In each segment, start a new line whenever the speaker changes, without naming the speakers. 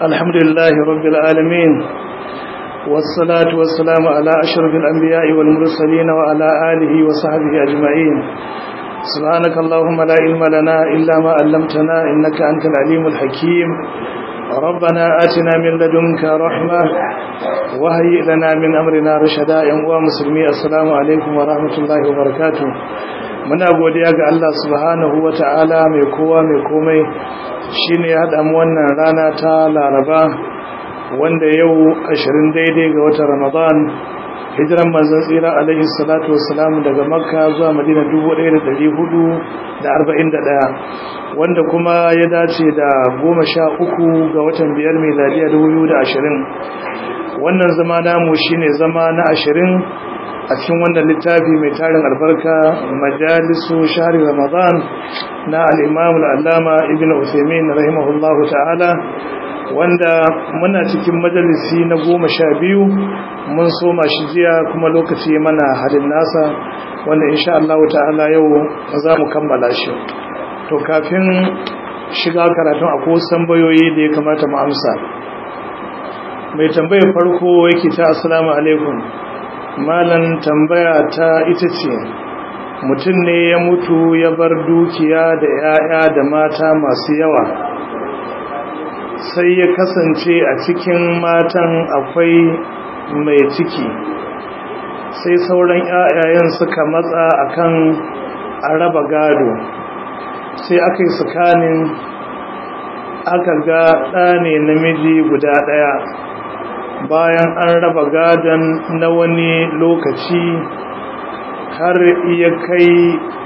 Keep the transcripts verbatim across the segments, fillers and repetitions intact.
الحمد لله رب العالمين والصلاة والسلام على أشرف الأنبياء والمرسلين وعلى آله وصحبه أجمعين. سبحانك اللهم لا علم لنا إلا ما علمتنا إنك أنت العليم الحكيم. ربنا آتنا من لدنك رحمة وهيئ لنا من أمرنا رشدا. يا مسلمي السلام عليكم ورحمة الله وبركاته. muna godiya ga Allah subhanahu wata'ala mai kowa mai komai shine ya hada mu wannan rana ta Laraba wanda yau ashirin daidai ga watan Ramadan, hijiran manzon tsira alaihi salatu wassalam daga Makka zuwa Madina dubu ɗaya da ɗari hudu da arba'in da ɗaya, wanda kuma ya dace da goma sha uku ga watan biyar miladiya dubu biyu da ashirin. Wannan zama namu shine zama na ashirin a cikin wannan littafi mai tarin albarka, majalisu shahri Ramadan na al-Imam al-Allama Ibn Uthaymeen rahimahullahu ta'ala, wanda muna cikin majalisi na goma sha biyu. Mun soma shi jiya kuma lokaci mana halin nasa, wanda insha Allah ta'ala yau za mu kammala shi. To kafin shiga karatun akwai tambayoyi da ya kamata mu amsa. Mai tambayar farko yake ta assalamu alaikum, malan tambaya ta ita ce, mutum ne ya mutu ya bar dukiya da 'ya'ya da mata masu yawa, sai ya kasance a cikin matan akwai mai ciki, sai sauran 'ya'yayen suka matsa akan a raba gado, sai aka yi tsakanin aka ga ɗa ne namiji guda ɗaya. Bayan an raba gadon na wani lokaci har ya kai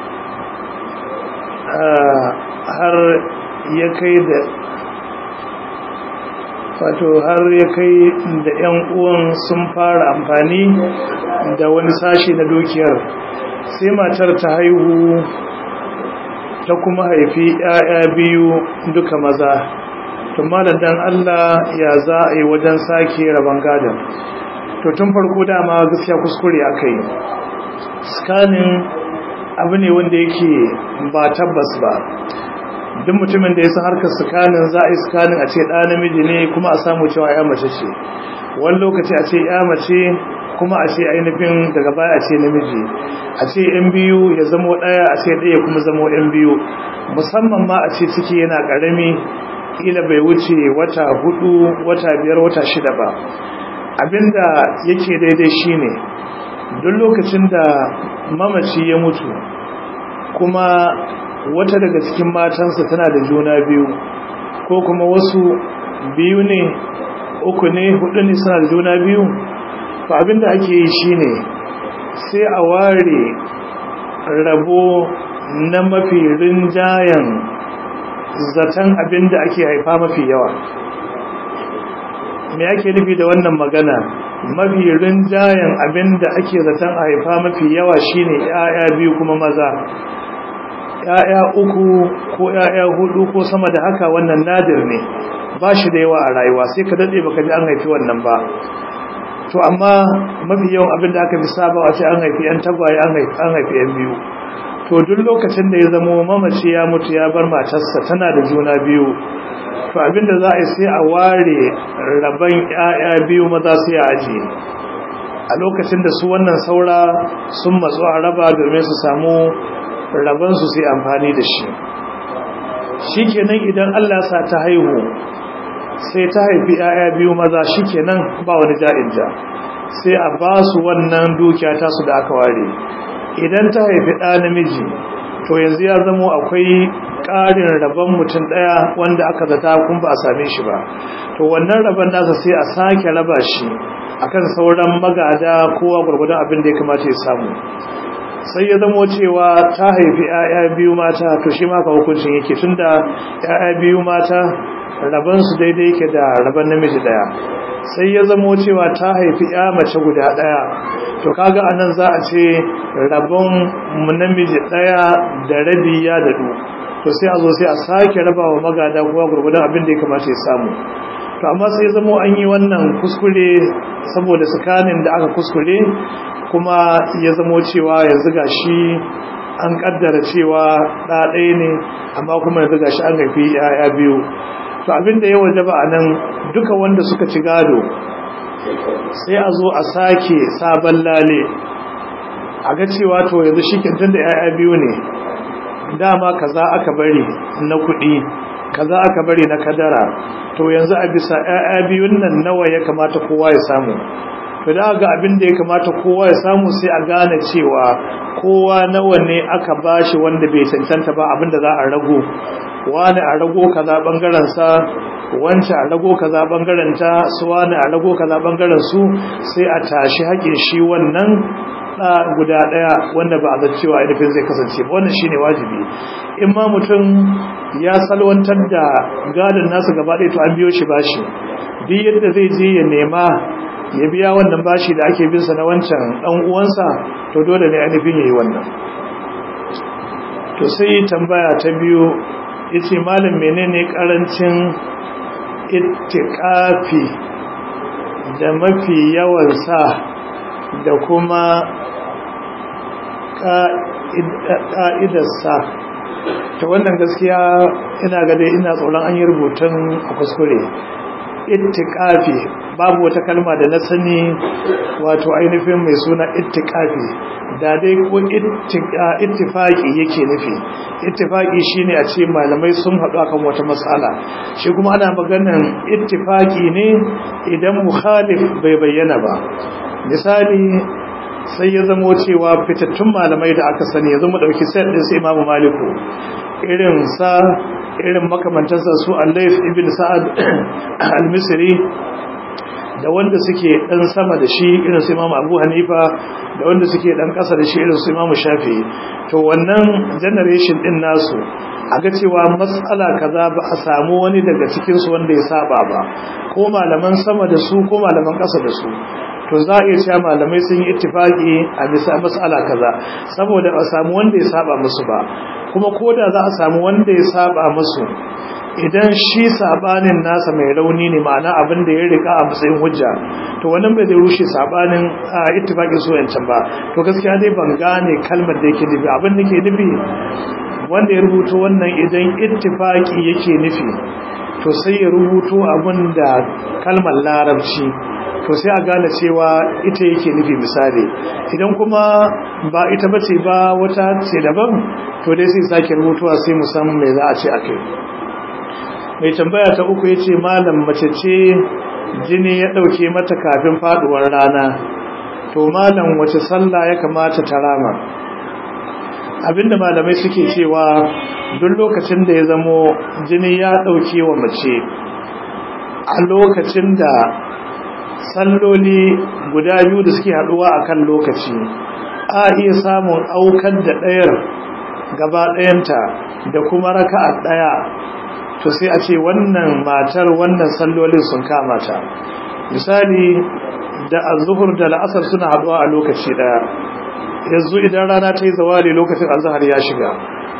har ya kai da wato har ya kai da ƴan uwan sun fara amfani da wani sashi na dukiyar, sai matar ta haihu ta kuma haifi ƴaƴa biyu duka maza. to malam dan Allah ya za a yi wajen sake raban gadon? To tun farko dama gaskiya kuskure aka yi. Scanning abu ne wanda yake ba tabbas ba. Duk mutumin da ya san harkar scanning za a yi scanning a ce ɗa namiji ne kuma a samu cewa ya mace ce, wani lokaci a ce ya mace kuma a ce ainihin daga baya a ce namiji, a ce yan biyu ya zamo ɗaya, a ce ɗaya kuma zamo yan biyu, musamman ma a ce ciki yana ƙarami, kila bai wuce wata hudu, wata biyar, wata shida ba. Abinda yake daidai shine duk lokacin da mamaci ya mutu kuma wata daga cikin matansa tana da juna biyu, ko kuma wasu biyu ne, uku ne, hudu ne suna da juna biyu, to abinda ake yi shine sai a ware rabo na mafi rinjayen zaton abinda ake haifa mafi yawa. Me ake nufi da wannan magana? Mafi rinjayen abinda ake zaton haifa mafi yawa shine ƴaƴa biyu kuma maza. ƴaƴa uku ko ƴaƴa hudu ko sama da haka wannan nadir ne, ba shi da yawa a rayuwa, sai ka dade baka ji an haifi wannan ba. To amma mafi yawan abinda aka fi sabawa ce an haifi ƴan tagwaye, an haifi an haifi ƴan biyu. To duk lokacin da ya zama mamaci ya mutu ya bar matarsa tana da juna biyu, to abinda za a yi sai a ware rabon ƴaƴa biyu maza sai a ajiye. A lokacin da su wannan saura sun matsu a raba domin su samu rabon su sai amfani da shi. Shikenan idan Allah sa ta haihu sai ta haifi ƴaƴa biyu maza, shikenan ba wani ja'in ja, sai a ba su wannan dukiya ta su da aka ware. Idan ta haifi ɗa namiji, to yanzu ya zamo akwai ƙarin rabon mutum ɗaya wanda aka zata kun ba a same shi ba. To wannan rabon nasa sai a sake raba shi akan sauran magada, kowa gwargwadon abin da ya kamata ya samu. Sai ya zamo cewa ta haifi ‘ya'ya biyu mata, to shi ma ka hukuncin yake, tunda ‘ya'ya biyu mata rabon su daidai yake da rabon namiji ɗaya. Sai ya zamo cewa ta haifi ‘ya mace guda ɗaya, to kaga anan za a ce rabon namiji ɗaya da rabi ya dadu, to sai a zo sai a sake raba wa magada kowa gurgudan abin da ya kamata ya samu. To amma sai zamo an yi wannan kuskure saboda tsakanin da aka kuskure, kuma ya zamo cewa yanzu gashi an kaddara cewa ɗa ɗaya ne, amma kuma yanzu gashi an haifi ‘ya'ya biyu. to abin da ya wajaba anan duka wanda suka ci gado sai a zo a sake sabon lale a ga cewa to yanzu shikin tunda yaya biyu ne dama kaza aka bari na kuɗi kaza aka bari na kadara to yanzu a bisa yaya biyun nan nawa ya kamata kowa ya samu to da ga abin da ya kamata kowa ya samu sai a gane cewa kowa nawa ne aka bashi wanda bai cancanta ba abin da za a rago wani a rago kaza bangaren sa wance a rago kaza bangaren ta su wani a rago kaza bangaren su sai a tashi haƙin shi wannan da guda daya wanda ba a da cewa ainihin zai kasance ba wannan shine wajibi in ma mutum ya salwantar da gadon nasa gaba ɗaya to an biyo shi bashi duk yadda zai je ya nema ya biya wannan bashi da ake bin sa na wancan dan uwansa to dole ne ainihin yayi wannan to sai tambaya ta biyu yace malam menene karancin ittiqafi da mafi yawan sa da kuma ka'idarsa ta wannan gaskiya ina ga dai ina tsoron an yi rubutun a kuskure ittiqafi babu wata kalma da na sani wato ainihin mai suna ittiqafi da dai ko ittifaqi yake nufi ittifaqi shine a ce malamai sun haɗu akan wata matsala shi kuma ana maganan ittifaqi ne idan mukhalif bai bayyana ba misali sai ya zamo cewa fitattun malamai da aka sani yanzu mu dauki sai din sai Imam Maliku irin sa irin makamantansa su Al-Layth ibn Sa'ad al-Misri da wanda suke dan sama da shi irin su Imam Abu Hanifa da wanda suke dan kasa da shi irin su Imam Shafi'i to wannan generation din nasu aga cewa matsala kaza ba a samu wani daga cikin su wanda ya saba ba ko malaman sama da su ko malaman kasa da su to za a iya cewa malamai sun yi ittifaki a bisa matsala kaza saboda ba a samu wanda ya saba musu ba kuma koda za a samu wanda ya saba musu idan shi sabanin nasa mai rauni ne ma'ana abin da ya rika a matsayin hujja to wannan bai zai rushe sabanin ittifakin su yancan ba to gaskiya dai ban gane kalmar da yake nufi abin da ke nufi wanda ya rubuto wannan idan ittifaki yake nufi to sai ya rubuto abin da kalmar larabci to sai a gane cewa ita yake nufi misali idan kuma ba ita bace ba wata ce daban to dai sai sake rubutuwa sai musamman me za a ce akai mai tambaya ta uku yace malam mace ce jini ya dauke mata kafin faduwar rana to malam wace sallah ya kamata ta rama abinda malamai suke cewa duk lokacin da ya zamo jini ya dauke wa mace a lokacin da salloli guda biyu da suke haduwa akan lokaci a iya samun aukar da ɗayar gaba ɗayanta da kuma raka'a ɗaya to sai a ce wannan matar wannan sallolin sun kama ta misali da azhur da al'asr suna haduwa a lokaci ɗaya yanzu idan rana ta yi zawali lokacin azhar ya shiga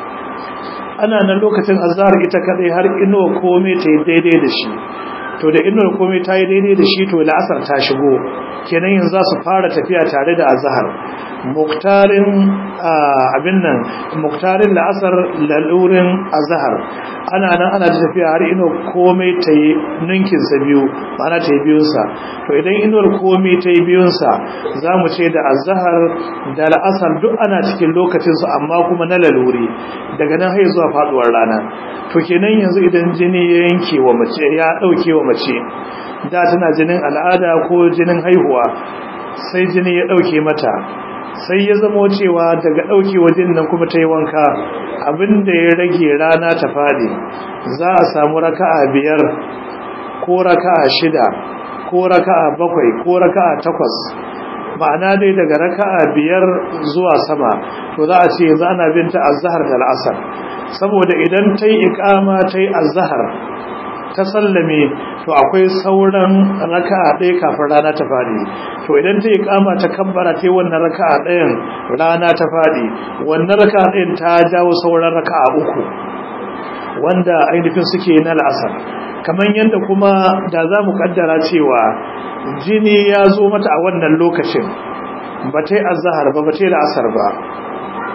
ana nan lokacin azhar ita kadai har inuwa komai ta yi daidai da shi to da inuwar komai ta yi daidai da shi to la'asar ta shigo kenan yanzu za su fara tafiya tare da azhar muktarin abin nan muktarin la'asar lalurin azhar ana nan ana tafiya har inuwar komai ta yi ninkin sa biyu ma'ana ta yi biyun sa to idan inuwar komai ta yi biyun sa za mu ce da azhar da la'asar duk ana cikin lokacin su amma kuma na laluri daga nan har zuwa faduwar rana to kenan yanzu idan jini ya yanke wa mace ya dauke wa mace da tana jinin al'ada ko jinin haihuwa sai jini ya dauke mata sai ya zamo cewa daga dauke wajen nan kuma ta yi wanka abinda ya rage rana ta fadi za a samu raka'a biyar ko raka'a shida ko raka'a bakwai ko raka'a takwas ma'ana dai daga raka'a biyar zuwa sama to za a ce yanzu ana binta azhar da al'asar saboda idan ta yi ikama ta yi azhar ta sallame to akwai sauran raka'a ɗaya kafin rana ta faɗi to idan ta yi ikama ta kabbara ta yi wannan raka'a ɗayan rana ta faɗi wannan raka'a ɗayan ta jawo sauran raka'a uku wanda ainihin suke na la'asar kamar yadda kuma da za mu kaddara cewa jini ya zo mata a wannan lokacin ba ta yi azhar ba ba ta yi la'asar ba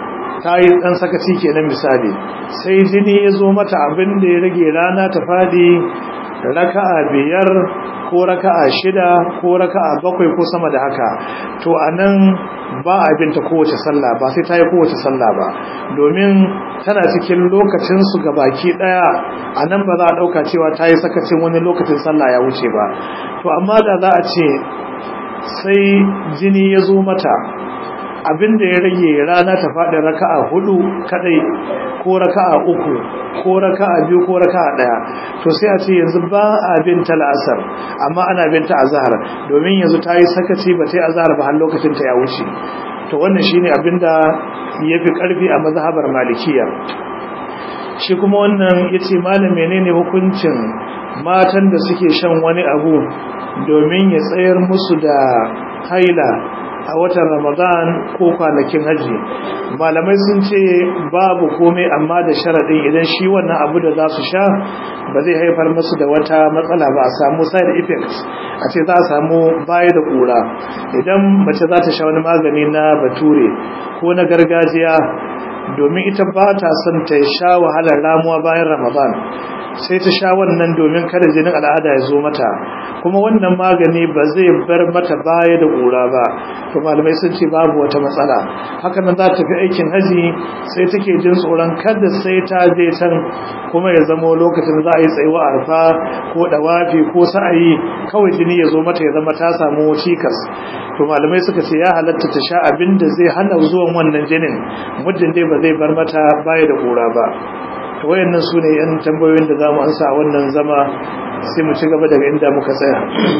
ta yi ɗan sakaci kenan misali sai jini ya zo mata abin da ya rage rana ta faɗi raka'a biyar ko raka'a shida ko raka'a bakwai ko sama da haka to anan ba abin ta kowace sallah ba sai ta yi kowace sallah ba domin tana cikin lokacin su gabaki daya anan ba za a dauka cewa ta yi sakacin wani lokacin sallah ya wuce ba to amma da za a ce sai jini ya zo mata abin da ya rage rana ta faɗi raka'a hudu kadai ko raka'a uku ko raka'a biyu ko raka'a daya to sai a ce yanzu ba abin ta la'asar amma ana bin ta azhar domin yanzu ta yi sakaci ba ta yi azhar ba har lokacin ta ya wuce to wannan shine abin da yafi karfi a mazhabar malikiya shi kuma wannan yace malam menene hukuncin matan da suke shan wani abu domin ya tsayar musu da haila a watan Ramadan ko kwanakin haji malamai sun ce babu komai amma da sharadin idan shi wannan abu da za su sha ba zai haifar musu da wata matsala ba a samu side effects a ce za a samu baya da kura idan mace za ta sha wani magani na bature ko na gargajiya domin ita ba ta son ta sha wahalar ramuwa bayan Ramadan sai ta sha wannan domin kada jinin al'ada ya zo mata kuma wannan magani ba zai bar mata baya da ƙura ba to malamai sun ce babu wata matsala haka nan za ta fi aikin haji sai take jin tsoron kada sai ta je can kuma ya zama lokacin za a yi tsayuwa arfa ko dawafi ko sa'ayi kawai jini ya zo mata ya zama ta samu cikas to malamai suka ce ya halatta ta sha abin da zai hana zuwan wannan jinin muddin dai ba zai bar mata baya da ƙura ba wayannan su ne yan tambayoyin da za mu ansa a wannan zama sai mu ci gaba daga inda muka tsaya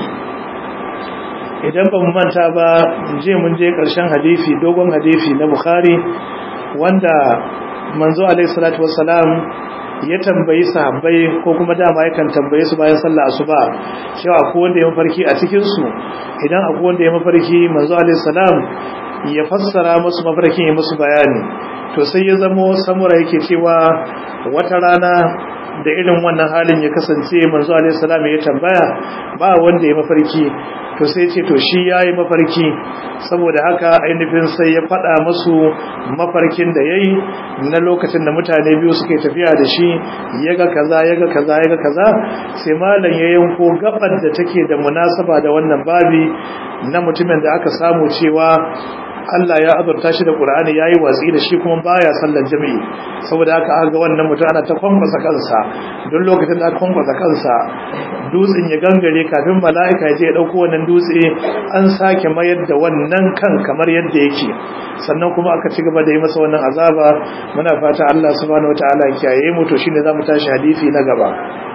idan ba mu manta ba je mun je ƙarshen hadisi dogon hadisi na Bukhari wanda manzo alaihi salatu wassalam ya tambayi sahabbai ko kuma dama yakan tambaye su bayan sallah asuba cewa akwai wanda ya mafarki a cikin su idan akwai wanda ya mafarki manzo alaihi salam ya fassara musu mafarkin ya musu bayani to sai ya zamo samura yake cewa wata rana da irin wannan halin ya kasance manzo alaihi salam ya tambaya ba wanda ya mafarki to sai ce to shi yayi mafarki saboda haka ainihin sai ya fada musu mafarkin da yayi na lokacin da mutane biyu suke tafiya da shi yaga kaza yaga kaza yaga kaza sai malam ya yanko gabar da take da munasaba da wannan babi na mutumin da aka samu cewa Allah ya azurta shi da Qur'ani yayi watsi da shi kuma baya sallar jami'i saboda haka aka ga wannan mutum ana ta kwankwasa kansa don lokacin da aka kwankwasa kansa dutsen ya gangare kafin mala'ika ya je ya dauko wannan dutse an sake mayar da wannan kan kamar yadda yake sannan kuma aka ci gaba da yi masa wannan azaba muna fata Allah subhanahu wataala ya kiyaye mu to shine zamu tashi hadisi na gaba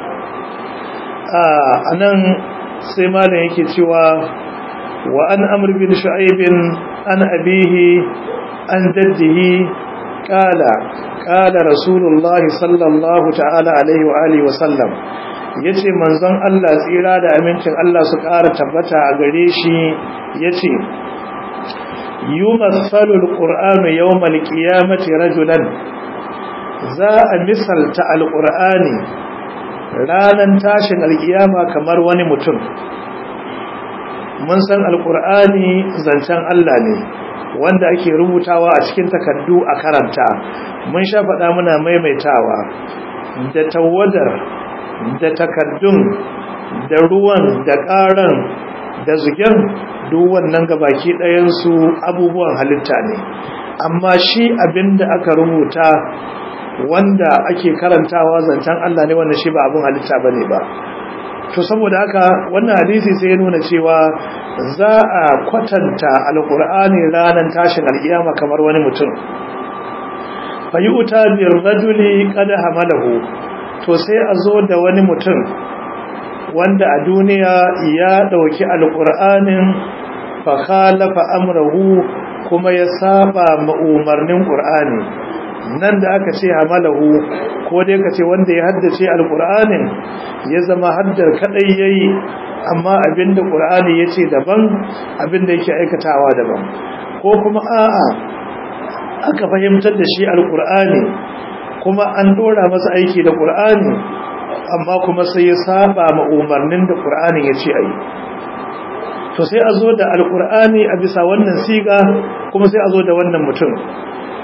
a anan sai malam yake cewa wa an amr bin shu'aib an abihi an jaddihi qala qala rasulullah sallallahu ta'ala alaihi wa alihi wa sallam yace manzon Allah tsira da amincin Allah su ƙara tabbata a gare shi yace yumassalu alqur'anu yawmal qiyamati rajulan za a misalta alqur'ani ranan tashin alkiyama kamar wani mutum mun san alkur'ani zancen Allah ne wanda ake rubutawa a cikin takardu a karanta mun sha faɗa muna maimaitawa da tawadar da takaddun da ruwan da ƙaran da zugen duk wannan gabaki ɗayansu abubuwan halitta ne amma shi abinda aka rubuta wanda ake karantawa zancen Allah ne wanda shi ba abin halitta bane ba to saboda haka wannan hadisi sai ya nuna cewa za a kwatanta alqur'ani ranar tashin alkiyama kamar wani mutum fayuta bir rajuli qad hamalahu to sai a zo da wani mutum wanda a duniya ya dauki alqur'anin fa khalafa amrahu kuma ya saba ma umarnin qur'ani nan da aka ce hamalahu ko dai ka ce wanda ya haddace alqur'anin ya zama haddar kadai yayi amma abinda qur'ani yace daban abinda yake aikatawa daban ko kuma a'a aka fahimtar da shi alqur'ani kuma an dora masa aiki da qur'ani amma kuma sai ya saba ma umarnin da qur'anin yace ayi to sai a zo da alqur'ani a bisa wannan siga kuma sai a zo da wannan mutum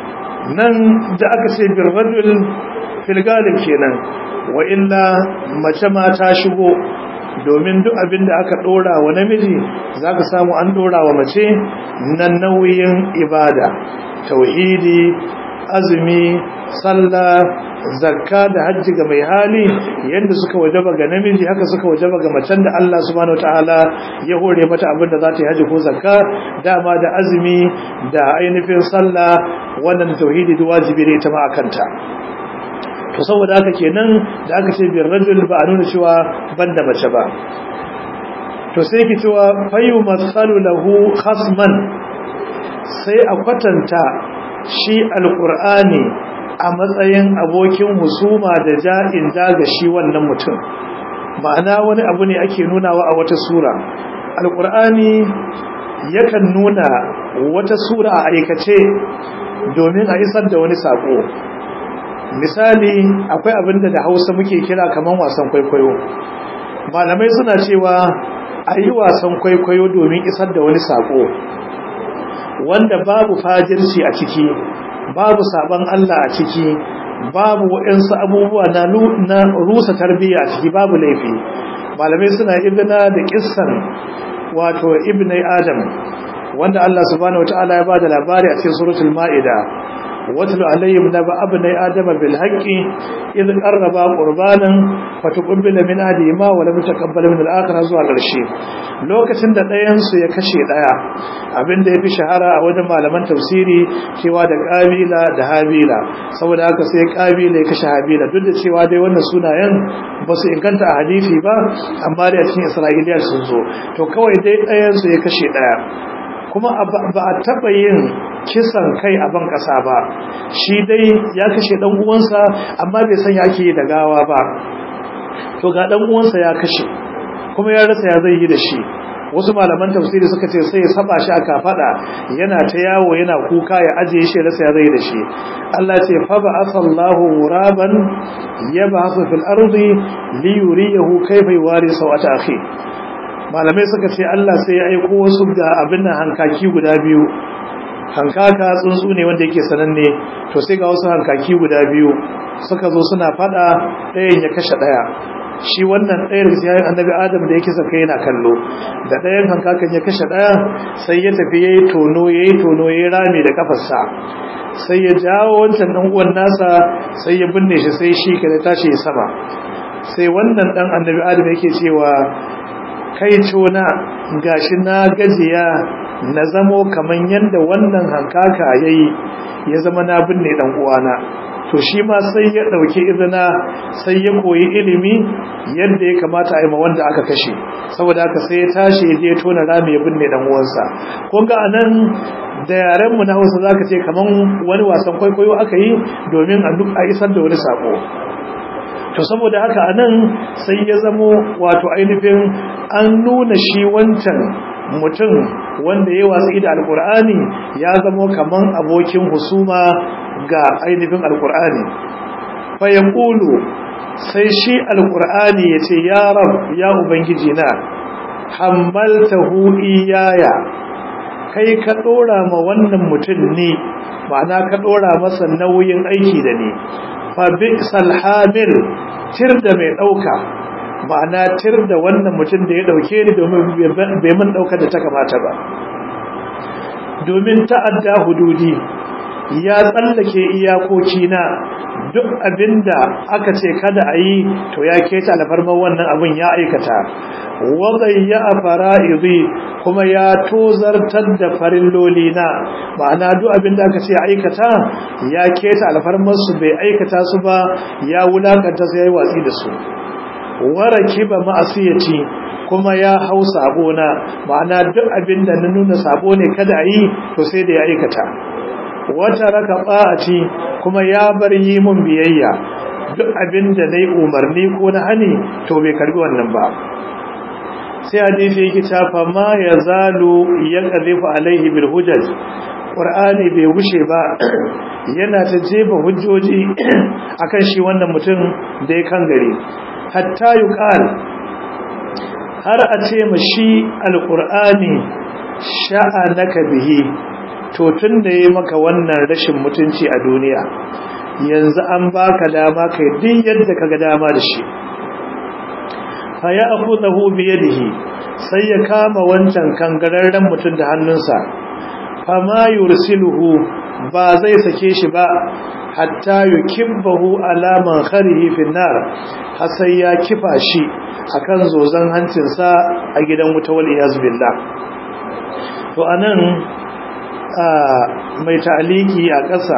nan da aka ce bir rajul fil galib kenan wa illa mace ma ta shigo domin duk abin da aka dora wa namiji zaka samu an dora wa mace nan nauyin ibada tauhidi azumi sallah zakka da hajji ga mai hali yanda suka wajaba ga namiji haka suka wajaba ga macen da Allah subhanahu wataala ya hore mata abin da za ta yi hajji ko zakka dama da azumi da ainihin sallah wannan tauhidi da wajibi ne ita ma akanta to saboda haka kenan da aka ce bir rajul ba a nuna cewa banda mace ba to sai ki cewa fayu masalu lahu khasman sai a kwatanta shi alqur'ani a matsayin abokin husuma da ja'in daga shi wannan mutum ma'ana wani abu ne ake nunawa a wata sura alqur'ani yakan nuna wata sura a aikace domin a isar da wani sako misali akwai abinda da Hausa muke kira kaman wasan kwaikwayo malamai suna cewa ayi wasan kwaikwayo domin isar da wani sako wanda babu fajirci a ciki babu saban Allah a ciki babu waɗansu abubuwa na na rusa tarbiyya a ciki babu laifi malamai suna ibna da kissan wato ibnai adam wanda Allah subhanahu wataala ya bada labari a cikin suratul maida watlu alayhim naba abnai adama bil haqqi idh qarraba qurbanan fatuqbila min ahadihima wa lam taqabbal min al-akhar zuwa ƙarshe lokacin da ɗayan su ya kashe ɗaya abinda yafi shahara a wajen malaman tafsiri cewa da qabila da habila saboda haka sai qabila ya kashe habila duk da cewa dai wannan sunayen ba su inganta a hadisi ba amma da cikin isra'iliya sun zo to kawai dai ɗayan su ya kashe ɗaya kuma ba a taɓa yin kisan kai a ban ƙasa ba shi dai ya kashe ɗan uwansa amma bai san ya ke da gawa ba to ga ɗan uwansa ya kashe kuma ya rasa ya zai yi da shi wasu malaman tafsiri suka ce sai ya saba shi aka fada yana ta yawo yana kuka ya ajiye shi rasa ya zai da shi Allah ce fa ba'athallahu ghuraban yab'athu fil ardi li yuriyahu kayfa yuwari sawata akhi malamai suka ce Allah sai ya aiko wasu ga abin nan hankaki guda biyu hankaka tsuntsu ne wanda yake sananne to sai ga wasu hankaki guda biyu suka zo suna fada ɗayan ya kashe ɗaya shi wannan ɗayar sai annabi Adam da yake saka yana kallo da ɗayan hankakan ya kashe ɗaya sai ya tafi yayi tono yayi tono yayi rami da kafarsa sai ya jawo wancan dan uwan nasa sai ya binne shi sai shi kada tashi sama sai wannan dan annabi Adam yake cewa kai cona gashi na gajiya na zamo kaman yanda wannan hankaka yayi ya zama na binne dan uwana to shi ma sai ya dauki izina sai ya koyi ilimi yadda ya kamata a yi ma wanda aka kashe saboda haka sai ya tashi ya je tona rami ya binne dan uwansa kun ga anan da yaren mu na Hausa zaka ce kaman wani wasan kwaikwayo aka yi domin a duk a isar da wani sako to saboda haka anan sai ya zamo wato ainihin an nuna shi wancan mutum wanda ya watsi da alkur'ani ya zamo kaman abokin husuma ga ainihin alkur'ani fa yaqulu sai shi alkur'ani yace ya rab ya ubangiji na hammaltahu iyaya kai ka dora ma wannan mutum ne ma'ana ka dora masa nauyin aiki da ni fa bi'sal hamil tirda mai dauka ma'ana tirda wannan mutum da ya dauke ni domin bai mun dauka da ta kamata ba domin ta'adda hududi ya tsallake iyakoki na duk abinda aka ce kada a yi to ya keta alfarman wannan abin ya aikata wadai ya fara'izi kuma ya tozartar da farilloli na ma'ana duk abinda aka ce aikata ya keta alfarman su bai aikata su ba ya wulakanta su yayi watsi da su warakiba ma'asiyati kuma ya hau sabo na ma'ana duk abinda na nuna sabo ne kada a yi to sai da ya aikata wata raka ba'ati kuma ya bar yi mun biyayya duk abinda nayi umarni ko na hani to bai karbi wannan ba sai hadisi yake tafa ma yazalu yaqdhifu alaihi bil hujaj qur'ani bai gushe ba yana ta jeba hujjoji akan shi wannan mutum da ya kan gari hatta yuqal har a ce ma shi alqur'ani sha'anaka bihi to tun da yayi maka wannan rashin mutunci a duniya yanzu an baka dama kai din yadda kaga dama da shi fa ya'khudhu bi yadihi sai ya kama wancan kangararren mutum da hannunsa fama yursiluhu ba zai sake shi ba hatta yukibbahu ala mankharihi fi nar har sai ya kifa shi akan zozan hancinsa a gidan wuta wal iyaz billah. To anan mai ta'aliki a ƙasa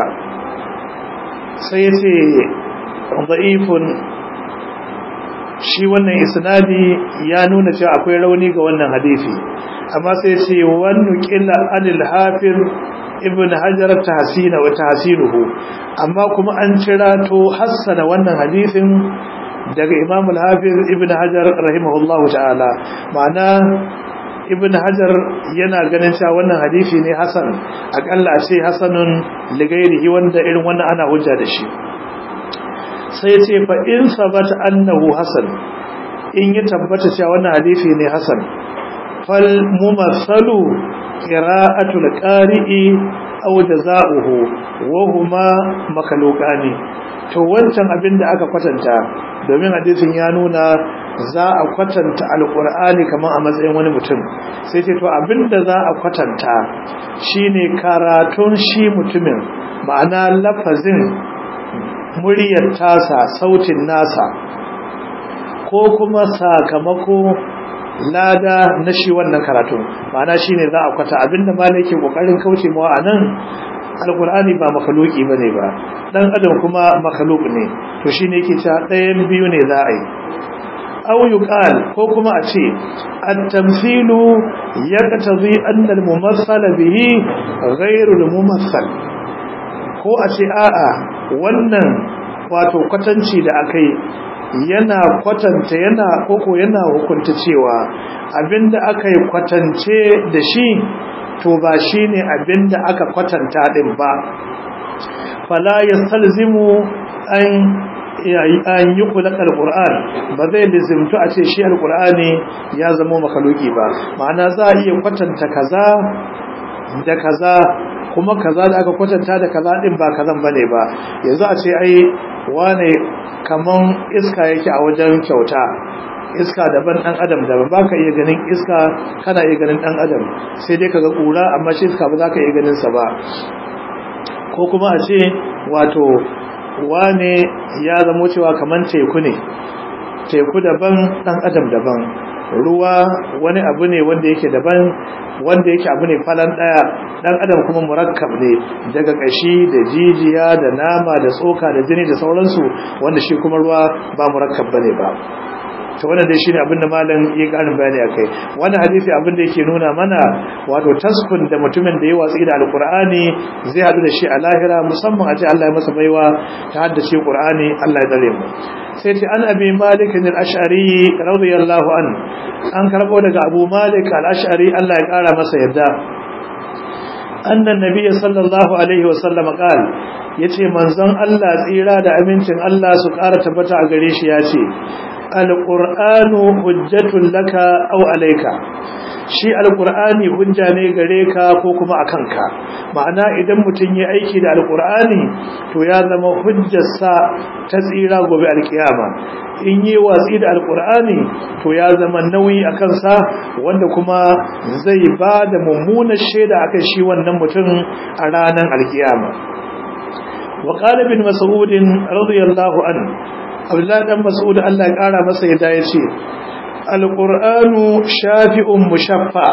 sai yace da'ifun, shi wannan isnadi ya nuna cewa akwai rauni ga wannan hadisi, amma sai ce wannan qilla anil hafiz ibn hajar tahsina wa tahsinuhu, amma kuma an cira to hassana wannan hadisin daga imam al-hafiz ibn hajar rahimahullahu ta'ala. Ma'ana ibn hajar yana ganin cewa wannan hadisi ne hasan, akalla a ce hasanun ligairihi, wanda irin wannan ana hujja da shi. sai ce fa in sabata annahu hasan, in ya tabbata cewa wannan hadisi ne hasan, fal mumassalu qira'atul qari'i aw jazaohu wa huma makhluqani. to wancan abin da aka kwatanta, domin hadisin ya nuna za a kwatanta alqur'ani kamar a matsayin wani mutum, sai ce to abin da za a kwatanta shine karatun shi mutumin, ma'ana lafazin muryar tasa, sautin nasa, ko kuma sakamako lada na shi wannan karatun, ma'ana shine za a kwata. abinda malai yake kokarin kauce mawa anan, alqur'ani ba makhluki bane ba, dan adam kuma makhluk ne, to shine yake cewa ɗayan biyu ne za a yi. aw yuqal, ko kuma a ce at-tamthilu yaqtadi anna al-mumassal bihi ghayru al-mumassal, ko a ce a'a wannan wato kwatanci da akai yana kwatanta yana koko yana hukunta cewa abinda aka yi kwatance da shi to ba shine abinda aka kwatanta din ba. fala yastalzimu an an yi kula alquran, ba zai lizimtu a ce shi alqurani ya zama makhluki ba, ma'ana za a iya kwatanta kaza da kaza, kuma kaza da aka kwatanta da kaza din ba kazan bane ba. yanzu a ce ai wane kaman iska yake a wajen kyauta, iska daban dan adam daban, baka iya ganin iska, kana iya ganin dan adam, sai dai kaga kura, amma shi iska ba za ka iya ganin sa ba. ko kuma a ce wato wane ya zamo cewa kaman teku ne, teku daban dan adam daban, ruwa wani abu ne wanda yake daban, wanda yake abu ne falan daya, dan adam kuma murakkab ne daga kashi da jijiya da nama da tsoka da jini da sauransu, wanda shi kuma ruwa ba murakkab bane ba. to wannan dai shine abin da malam ya karin bayani akai. wannan hadisi abin da yake nuna mana wato taskun da mutumin da ya watsi da alqur'ani zai hadu da shi a lahira, musamman a ce Allah ya masa baiwa ta haddace qur'ani, Allah ya tsare mu. sai ce an abi malik al-ash'ari radiyallahu an an karbo daga abu malik al-ash'ari, Allah ya kara masa yadda, annan nabiyyi sallallahu alaihi wasallam qal, yace manzon Allah tsira da amincin Allah su kara tabbata a gare shi yace alqur'anu hujjatun laka aw alayka, shi alqur'ani hujja ne gare ka ko kuma akan ka. ma'ana idan mutum ya aiki da alqur'ani to ya zama hujjarsa ta tsira gobe alkiyama, in yi watsi da alqur'ani to ya zama nauyi akan sa, wanda kuma zai ba da mummunar shaida akan shi wannan mutum a ranar alkiyama. wa qala ibn mas'ud radiyallahu anhu, Abdullahi dan Mas'ud Allah ya kara masa yadda yace alqur'anu shafi'un mushaffa,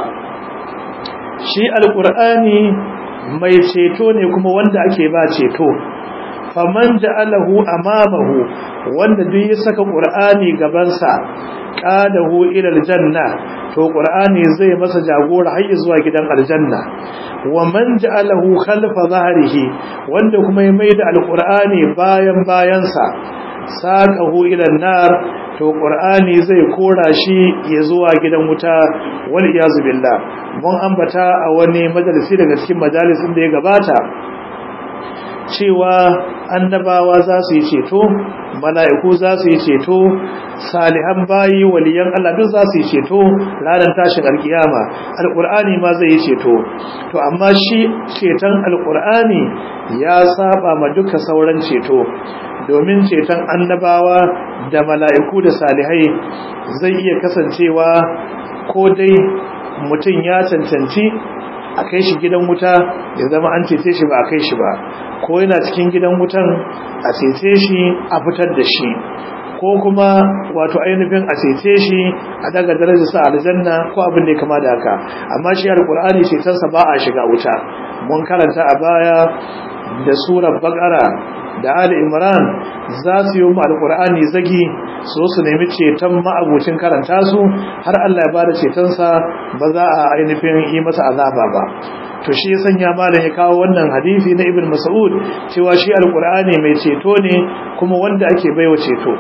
shi alqur'ani mai ceto ne kuma wanda ake ba ceto. faman ja'alahu amamahu, wanda duk ya saka qur'ani gaban sa, qadahu ila aljanna, to qur'ani zai masa jagora har zuwa gidan aljanna. wa man ja'alahu khalfa zahrihi, wanda kuma ya maida alqur'ani bayan bayansa, saqahu ila an-nar, to qur'ani zai kora shi ya zuwa gidan wuta, wal iyaz billah. mun ambata a wani majalisi daga cikin majalisin da ya gabata cewa annabawa za su yi ceto, mala'iku za su yi ceto, salihan bayi waliyan Allah duk za su yi ceto ranar tashin alkiyama, alqur'ani ma zai yi ceto. To amma shi ceton alqur'ani ya saba ma duka sauran ceto, domin ceton annabawa da mala'iku da salihai zai iya kasancewa ko dai mutum ya cancanci a kai shi gidan wuta ya zama an cece shi ba a kai shi ba, ko yana cikin gidan wutan a cece shi a fitar da shi, ko kuma wato ainihin a cece shi a daga darajarsa a aljanna ko abin da ya kama da haka. Amma shi alqur'ani cetonsa ba a shiga wuta. Mun karanta a baya da surar Baqara da Ali Imran za su yi mu alqur'ani zagi so su nemi ceton ma'abucin karanta su har Allah ya bada cetonsa ba za a ainihin yi masa azaba ba. To shi ya sanya malam ya kawo wannan hadisi na Ibn Mas'ud cewa shi alqur'ani mai ceto ne kuma wanda ake baiwa ceto.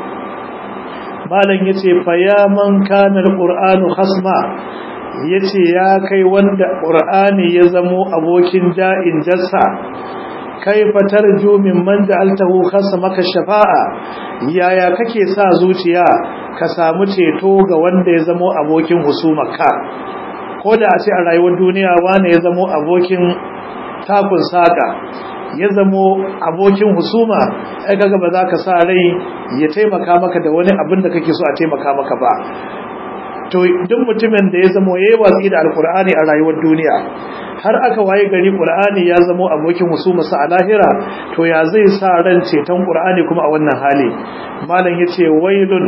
Malam yace fa ya man kana alqur'anu khasma, yace ya kai wanda qur'ani ya zamo abokin da'in jassa, kaifa tarju mimman ja'altahu khasamaka shafa'a, yaya kake sa zuciya ka samu ceto ga wanda ya zamo abokin husumarka? Ko da a ce a rayuwar duniya wane ya zamo abokin takun saka, ya zamo abokin husuma, ai kaga ba za ka sa rai ya taimaka maka da wani abin da kake so a taimaka maka ba. To duk mutumin da ya zamo yayi watsi da alqur'ani a rayuwar duniya har aka waye gari qur'ani ya zamo abokin husumarsa a lahira, to ya zai sa ran ceton qur'ani kuma a wannan hali? Malam yace wailun,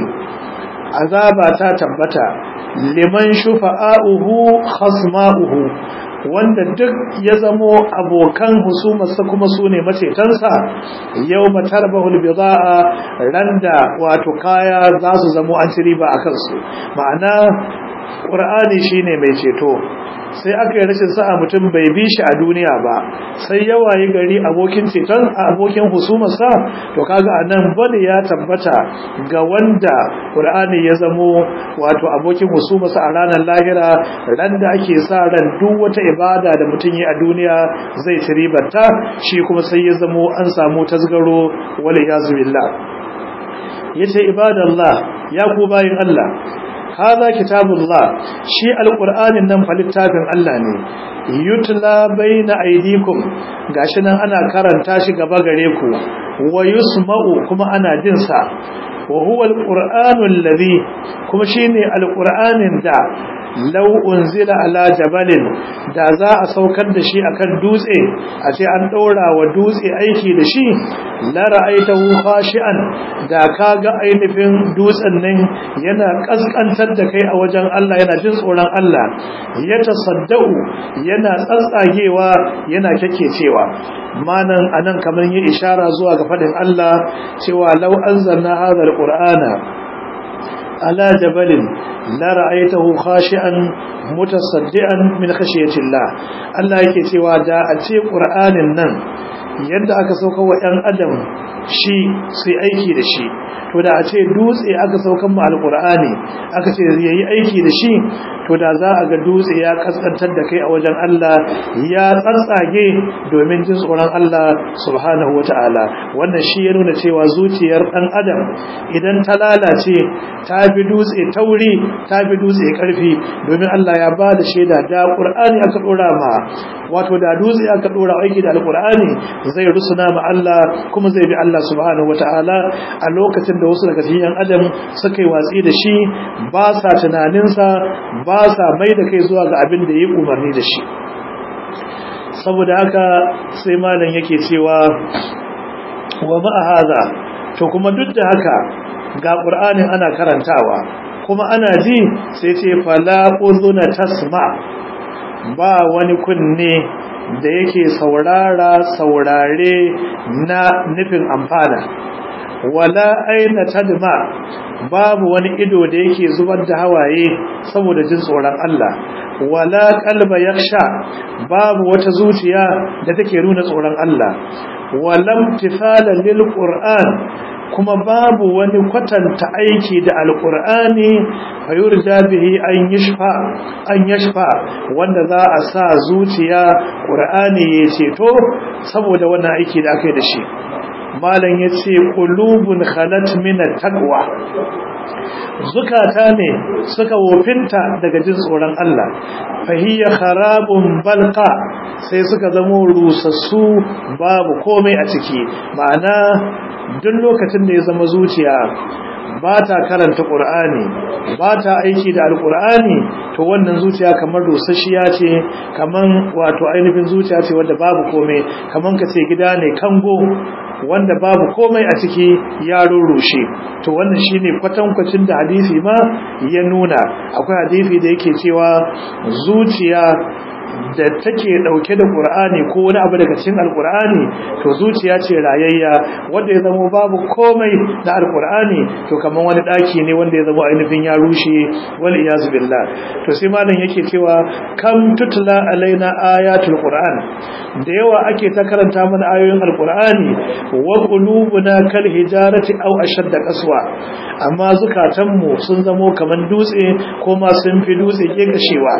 azaba ta tabbata liman shufa'uhu khasma'uhu, wanda duk ya zamo abokan husumarsa kuma su ne macetansa, yau matarbahul bida'a, randa wato kaya za su zamo an ci riba a kansu. Ma'ana ƙur'ani shine mai ceto, sai aka yi rashin sa'a mutum bai bi shi a duniya ba, sai ya wayi gari abokin ceton abokin husumarsa, to kaga anan bane ya tabbata ga wanda Qur'ani ya zamo wato abokin husumarsa a ranar lahira, ran da ake sa ran duk wata ibada da mutum yi a duniya zai ci ribarta, shi kuma sai ya zamo an samu tasgaro wal iyazu billah. Yace ibadallah, ya ku bayin Allah, hada kitabullah, shi alqur'anin nan fa littafin Allah ne, yutla baina aydikum, gashi nan ana karanta shi gaba gare ku, wa yusma'u kuma ana jin sa, wa huwa alqur'anul ladhi, kuma shine alqur'anin da law unzila ala jabalin, da za a saukar da shi akan dutse, a ce an daura wa dutse aiki da shi, la ra'aytahu khashi'an, da kaga ainihin dutsen nan yana kaskantar da kai a wajen Allah, yana jin tsoron Allah, ya tasaddau, yana tsatsagewa, yana kekkecewa. manan anan kaman yi ishara zuwa ga fadin Allah cewa law anzalna hadha alqur'ana ala jabalin la ra'aytahu khashi'an mutasaddian min khashyati Allah. Allah yake cewa da a ce qur'anin nan yadda aka sauka wa ɗan adam shi su aiki da shi, to da a ce dutse aka saukan mu alqur'ani aka ce yayi aiki da shi, to da za a ga dutse ya kaskantar da kai a wajen Allah, ya tsatsage domin jin tsoron Allah subhanahu wataala. Wannan shi ya nuna cewa zuciyar ɗan adam idan ta lalace ta fi dutse tauri, ta fi dutse karfi, domin Allah ya ba da shaida da qur'ani aka dora ma, wato da dutse aka dora aiki da alqur'ani zai rusuna ma Allah kuma zai bi Allah subhanahu wataala. A lokacin da wasu daga cikin adam suka yi watsi da shi, ba sa tunaninsa, ba sa mai da kai zuwa ga abin da ya umarni da shi. Saboda haka sai malam yake cewa wa ma'a hadha, to kuma duk da haka ga qur'anin ana karantawa kuma ana ji, sai ce fala uzuna tasma, ba wani kunne da yake saurara saurare na nufin amfana, wala aina tadma, babu wani ido da yake zubar da hawaye saboda jin tsoron Allah, wala qalba yakhsha, babu wata zuciya da take nuna tsoron Allah, walam tifala lil qur'an, kuma babu wani kwatanta aiki da alqur'ani fayurja bihi an yashfa an yashfa wanda za a sa zuciya qur'ani ya ceto saboda wannan aiki da aka yi da shi. malam yace qulubun khalat min at-taqwa, zukata ne suka wofinta daga jin tsoron Allah, fahiya kharabun balqa, sai suka zama rusassu babu komai a ciki. ma'ana duk lokacin da ya zama zuciya ba ta karanta Qur'ani, ba ta aiki da Alƙur'ani, to wannan zuciya kamar rusasshiya ce, kaman wato ainihin zuciya ce wanda babu komai, kaman ka ce gida ne kango wanda babu komai a ciki ya rurrushe. to wannan shine kwatankwacin da hadisi ma ya nuna. akwai hadisi da yake cewa zuciya da take dauke da Qur'ani ko wani abu daga cikin Al-Qur'ani to zuciya ce rayayya, wanda ya zama babu komai da Al-Qur'ani to kaman wani daki ne wanda ya zama ainihin ya rushe, wal iyaz billah. to sai malam yake cewa kam tutla alaina ayatul Qur'an, da yawa ake ta karanta mana ayoyin Al-Qur'ani, wa qulubuna kal hijarati aw ashadda qaswa, amma zukatanmu sun zamo kaman dutse ko ma sun fi dutse ke kashewa.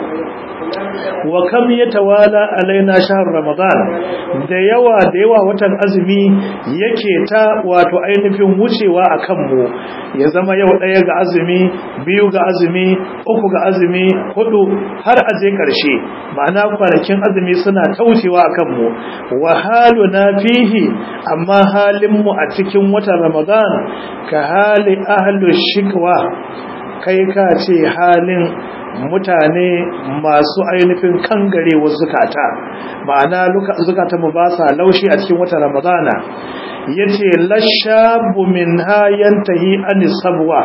wa kam yatawala alaina shahr ramadan, da yawa da yawa watan azumi yake ta wato ainihin wucewa akan mu, ya zama yau daya ga azumi, biyu ga azumi, uku ga azumi, hudu har aje karshe. ma'ana kwanakin azumi suna taucewa akan mu. wa haluna fihi, amma halin mu a cikin watan ramadan ka hali ahlu shikwa, kai ka ce halin mutane masu ainihin kangarewar zukata, ma'ana zukata mu ba sa laushi a cikin watan ramadana. yace lashabu minha yantahi anis sabwa,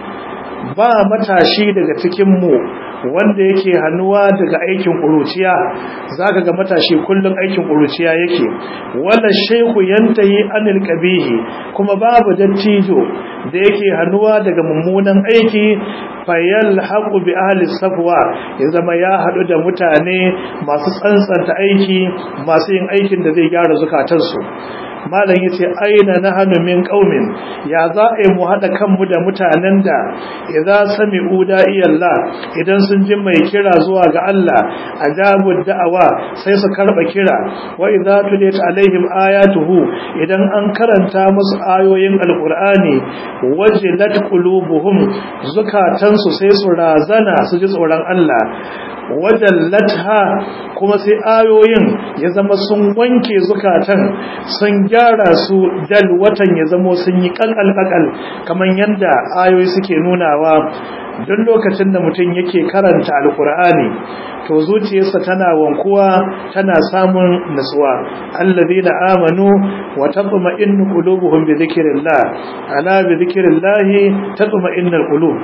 ba matashi daga cikin mu wanda yake hannuwa daga aikin kuruciya, zaka ga matashi kullun aikin kuruciya yake. wala shaykhu yantahi anil qabihi, kuma babu dattijo da yake hannuwa daga mummunan aiki. fayalhaqu bi ahli safwa, ya zama ya hadu da mutane masu tsantsanta aiki, masu yin aikin da zai gyara zukatansu. malam yace aina nahnu min qaumin, ya za a mu hada kanmu da mutanen da idza sami'u da'iyallah, idan sun ji mai kira zuwa ga Allah, ajabu da'awa, sai su karba kira. wa idza tuliyat alaihim ayatuhu, idan an karanta musu ayoyin alqur'ani, wajilat qulubuhum, zukatansu sai su razana su ji tsoron Allah. wajallatha, kuma sai ayoyin ya zama sun wanke zukatan, sun gyara su dal watan ya zama sun yi kalkal kamar yadda ayoyi suke nunawa. duk lokacin da mutum yake karanta alkur'ani to zuciyarsa tana wankuwa, tana samun nutsuwa. allazina amanu wa tatma'innu qulubuhum bi dhikrillah, ala bi dhikrillah tatma'innul qulub.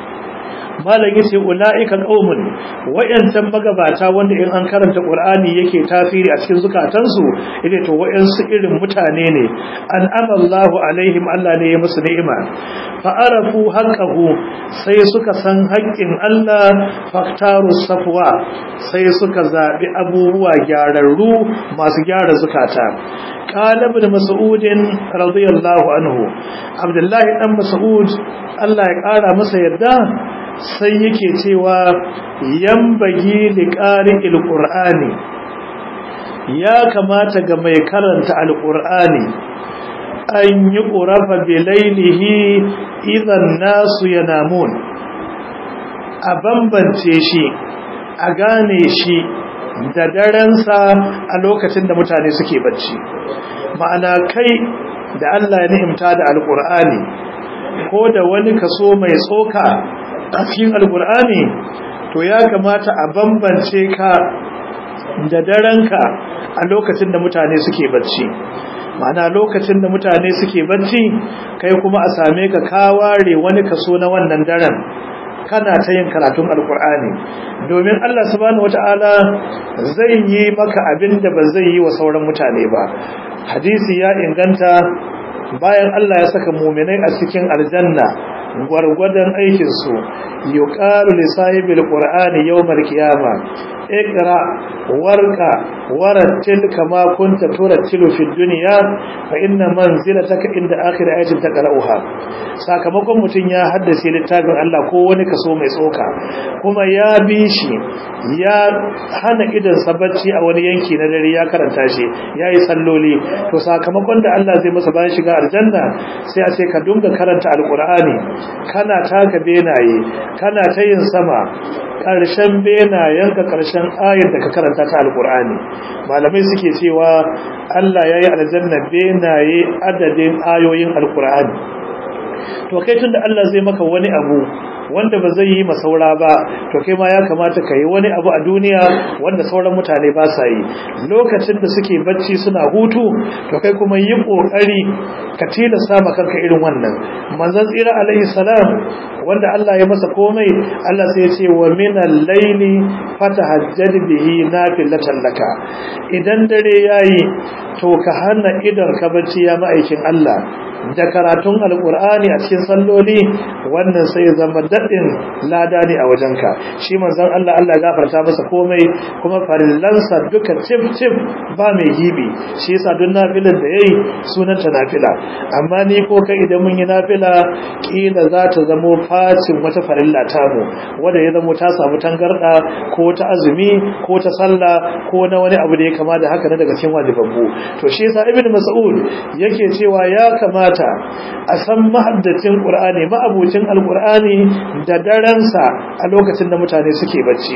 malam yace ulaika qaumun, wayancan magabata wanda in an karanta qur'ani yake tasiri a cikin zukatansu, yace to wayansu irin mutane ne an'ama Allahu alaihim, Allah ne ya musu ni'ima. fa arafu haqqahu, sai suka san haƙƙin Allah, faktaru safwa, sai suka zabi abubuwa gyararru masu gyara zukata. qala ibn mas'ud radiyallahu anhu, abdullahi dan mas'ud Allah ya kara masa yarda, sai yake cewa yambagi liqari'il qur'ani, ya kamata ga mai karanta alqur'ani an yi qurafa bilailihi idan nasu yanamun, a bambance shi, a gane shi da darensa a lokacin da mutane suke bacci. ma'ana kai da Allah ya ni'imta da alqur'ani ko da wani kaso mai tsoka a cikin alkur'ani, to ya kamata a bambance ka da daranka a lokacin da mutane suke bacci. ma'ana lokacin da mutane suke bacci, kai kuma a same ka ka ware wani kaso na wannan daren kana ta yin karatun alkur'ani, domin Allah subhanahu wata'ala zai yi maka abin da ba zai yi wa sauran mutane ba. hadisi ya inganta, bayan Allah ya saka muminai a cikin aljanna gwargwadon aikin su yuqalu li sahibil qur'ani yawmal qiyamah iqra warqa warattil kama kunta turattilu fid dunya fa inna manzilataka inda akhir ayatin taqra'uha. Sakamakon mutun ya haddace littafin Allah ko wani kaso mai tsoka kuma ya bi shi ya hana idan sabacci a wani yanki na dare ya karanta shi yayi salloli, to sakamakon da Allah zai masa bayan shiga aljanna sai a ce ka dunga karanta alqur'ani kana taka benaye kana ta yin sama, karshen benayenka karshen ayar da ka karanta ta alqur'ani. Malamai suke cewa Allah yayi aljanna benaye adadin ayoyin alqur'ani. To kai tunda Allah zai maka wani abu wanda ba zai yi masaura ba, to kai ma ya kamata ka yi wani abu a duniya wanda sauran mutane ba sa yi. Lokacin da suke bacci suna hutu, to kai kuma yi kokari ka tilasta ma kanka irin wannan. Manzon tsira alaihi salam wanda Allah ya masa komai, Allah sai ya ce wa minal layli fatahajjad bihi nafilatan laka. Idan dare yayi to ka hana idan ka bacci ya ma'aikin Allah da karatun alkur'ani a cikin salloli, wannan sai zama daɗin lada ne a wajenka. Shi manzon Allah Allah gafarta masa komai kuma farillansa duka tif tif ba mai gibi, shi yasa duk nafilar da yayi sunanta nafila. Amma ni ko kai idan mun yi nafila kila za ta zamo facin wata farilla ta mu wanda ya zamo ta samu tangarda ko ta azumi ko ta sallah ko na wani abu da ya kama da haka na daga cikin wajibabbu. To shi yasa Ibn Mas'ud yake cewa ya kamata a san mahaddacin Qur'ani ma'abucin Al-Qur'ani da daransa a lokacin da mutane suke bacci.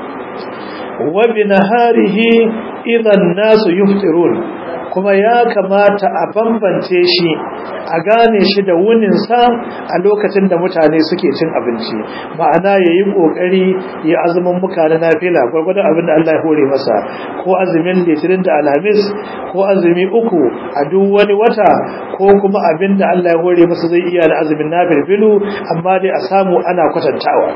Wa binaharihi idan nasu yuftirun, kuma ya kamata a bambance shi a gane shi da wuninsa a lokacin da mutane suke cin abinci. Ma'ana ya yi ƙoƙari ya azumin muka na nafila gwargwadon abin da Allah ya hore masa, ko azumin litinin da alhamis ko azumi uku a duk wani wata, ko kuma abin da Allah ya hore masa zai iya da azumin nafilfilu, amma dai a samu ana kwatantawa.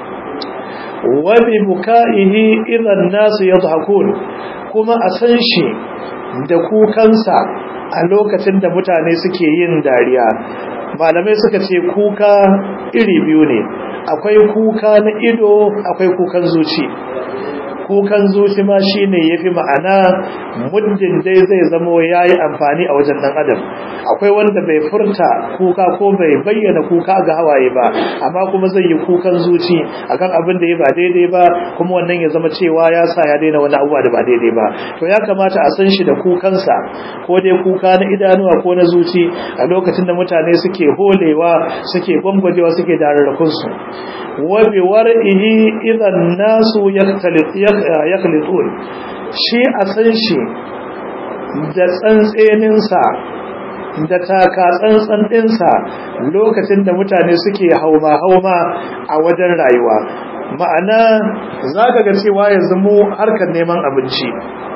wa bi buka'ihi idan nasu yadhakun, kuma a san shi da kukansa a lokacin da mutane suke yin dariya. Malamai suka ce kuka iri biyu ne, akwai kuka na ido akwai kukan zuci. Kukan zuci ma shine yafi ma'ana muddin dai zai zamo yayi amfani a wajen dan adam. Akwai wanda bai furta kuka ko bai bayyana kuka ga hawaye ba, amma kuma zai yi kukan zuci akan abin da ya ba daidai ba, kuma wannan ya zama cewa ya sa ya daina wani abuwa da ba daidai ba. To ya kamata a san shi da kukansa, ko dai kuka na idanuwa ko na zuci a lokacin da mutane suke holewa, suke gwangwajewa, suke dararrakun su. wa bi war'ihi idan nasu yakhlitun, shi a san shi da tsantseninsa da taka tsantsan ɗinsa lokacin da mutane suke hauma-hauma a wajen rayuwa. Ma'ana za ka ga cewa yanzu mu harkar neman abinci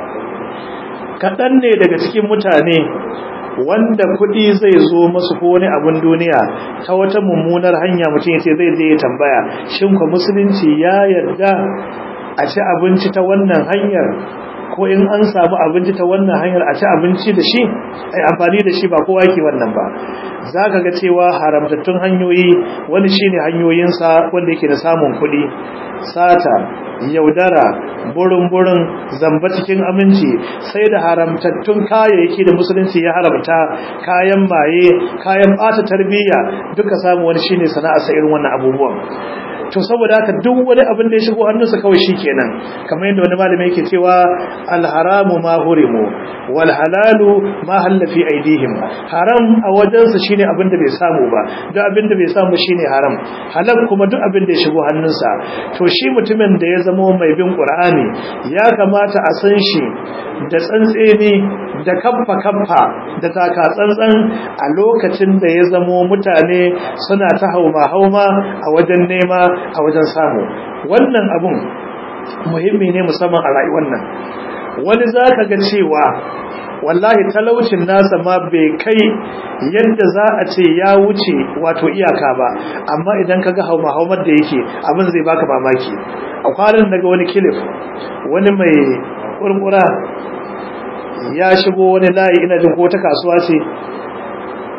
kaɗan ne daga cikin mutane wanda kuɗi zai zo masu ko wani abin duniya ta wata mummunar hanya mutum yace zai je ya tambaya shin ko musulunci ya yarda a ci abinci ta wannan hanyar, ko in an samu abinci ta wannan hanyar a ci abinci da shi, ai amfani da shi, ba kowa yake wannan ba. Zaka ga cewa haramtattun hanyoyi wani shine hanyoyinsa wanda yake da samun kuɗi, sata, yaudara, burin-burin, zamba cikin aminci, sai da haramtattun kayayyaki da musulunci ya haramta, kayan maye, kayan ɓata tarbiyya, duka samu wani shine sana'arsa irin wannan abubuwan. To saboda haka duk wani abin da ya shigo hannunsa kawai shikenan, kamar yadda wani malami yake cewa al-haramu ma hurimu wal halalu ma halla fi aidihim. Haram a wajensa shine abin da bai samu ba, duk abin da bai samu shine haram. Halal kuma duk abin da ya shigo hannunsa. To shi mutumin da ya zama mai bin Qur'ani ya kamata a san shi da tsantseni, da kaffa kaffa, da taka tsantsan a lokacin da ya zama mutane suna ta hauma hauma a wajen nema, a wajen samu. Wannan abun muhimmi ne musamman a rayuwar nan. Wani zaka ga cewa wallahi talaucin nasa ma bai kai yadda za a ce ya wuce wato iyaka ba, amma idan kaga hauma haumar da yake abin zai baka mamaki. A kwanan daga wani kilif, wani mai kurkura ya shigo wani layi, ina jin ko ta kasuwa ce,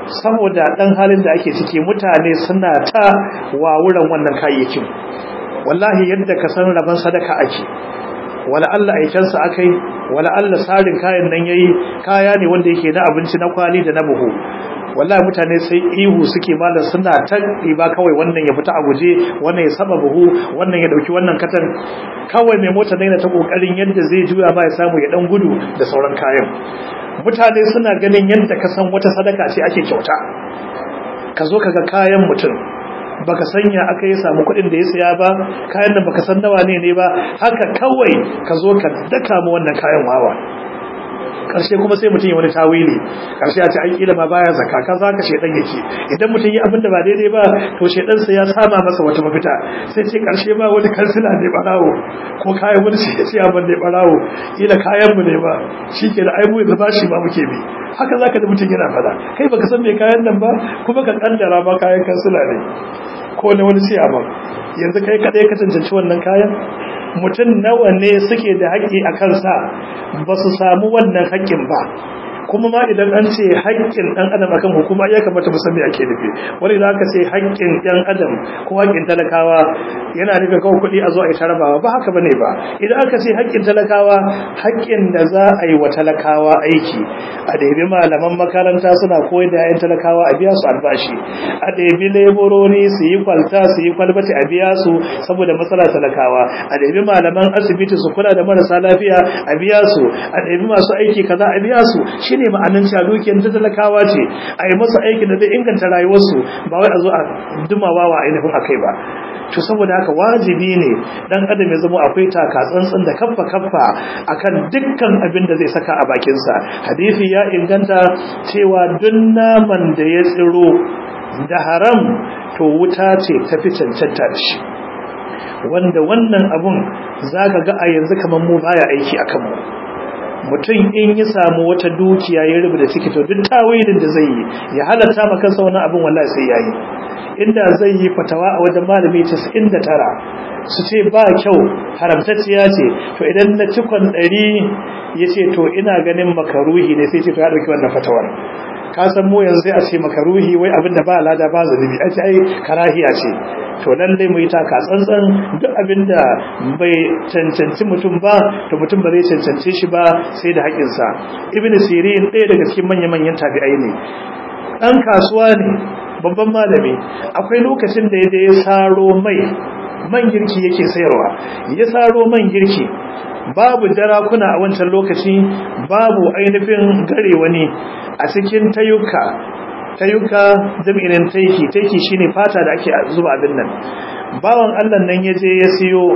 saboda dan halin da ake ciki mutane suna ta wawuran wannan kayayyakin wallahi yadda ka san raban sadaka ake wala Allah aikansa akai wala Allah sarin kayan nan yayi kaya ne wanda yake na abinci na kwali da na buhu wallahi mutane sai ihu suke malam suna ta riba kawai wannan ya fita a guje wannan ya saba buhu wannan ya dauki wannan katan kawai mai mota ne ta kokarin yadda zai juya ba ya samu ya dan gudu da sauran kayan mutane suna ganin yadda ka san wata sadaka ce ake kyauta ka zo kaga kayan mutum baka sanya aka yi samu kuɗin da ya saya ba kayan da baka san nawa ne ne ba haka kawai ka zo ka daka mu wannan kayan wawa karshe kuma sai mutum ya wani tawili karshe a ce an kila ma baya zakka ka zaka shedan yake idan mutum yi abin da ba daidai ba to shedan sa ya sama masa wata mafita sai ce karshe ba wani kansila ne barawo ko kayan wani shi ya ce abin da barawo kila kayan mu ne ba shike da ai mu yanzu bashi ba muke bi haka zaka da mutum yana fada kai baka san me kayan nan ba kuma ka kaddara ba kayan kansila ne ko ne wani siya ba yanzu kai kadai ka tantance wannan kayan mutum nawa ne suke da haƙƙi a kansa ba su samu wannan haƙƙin ba kuma ma idan an ce haƙƙin ɗan adam akan hukuma ya kamata mu san me ake nufi wani idan aka ce haƙƙin ɗan adam ko haƙƙin talakawa yana nufin kawai kuɗi a zo a yi tarabawa ba haka bane ba idan aka ce haƙƙin talakawa haƙƙin da za a yi wa talakawa aiki a ɗebi malaman makaranta suna koyar da 'ya'yan talakawa a biya su albashi a ɗebi leburori su yi kwalta su yi kwalbati a biya su saboda matsalar talakawa a ɗebi malaman asibiti su kula da marasa lafiya a biya su a ɗebi masu aiki kaza a biya su shine ma'anin cewa dukiyar ta talakawa ce a yi masa aikin da zai inganta rayuwarsu ba wai a zo a dumawa wa ainihin akai ba to saboda haka wajibi ne dan adam ya zama akwai taka tsantsan da kaffa kaffa akan dukkan abin da zai saka a bakin sa hadisi ya inganta cewa duk naman da ya tsiro da haram to wuta ce tafi cancanta da shi wanda wannan abun zaka ga a yanzu kaman mu baya aiki akan mu mutum in ya samu wata dukiya ya rubuta ciki to duk tawilin da zai yi ya halatta maka kansa wannan abin wallahi sai yayi inda zai yi fatawa a wajen malami casa'in da tara su ce ba kyau haramtacciya ce to idan na cikon ɗari ya ce to ina ganin makaruhi ne sai ce to ya ɗauki wannan fatawar ka san mu yanzu sai a ce makaruhi wai abinda ba lada ba zanubi a ce ai karahiya ce to lallai mu yi taka tsantsan duk abinda bai cancanci mutum ba to mutum ba zai cancance shi ba sai da haƙinsa ibnu sirin ɗaya daga cikin manya-manyan tabi'ai ne ɗan kasuwa ne babban malami akwai lokacin da ya saro mai man girki yake sayarwa ya saro man girki babu darakuna a wancan lokaci babu ainihin gare wani a cikin tayuka tayuka jami'in taiki taiki shine fata da ake zuba abin nan bawan Allah nan yaje ya siyo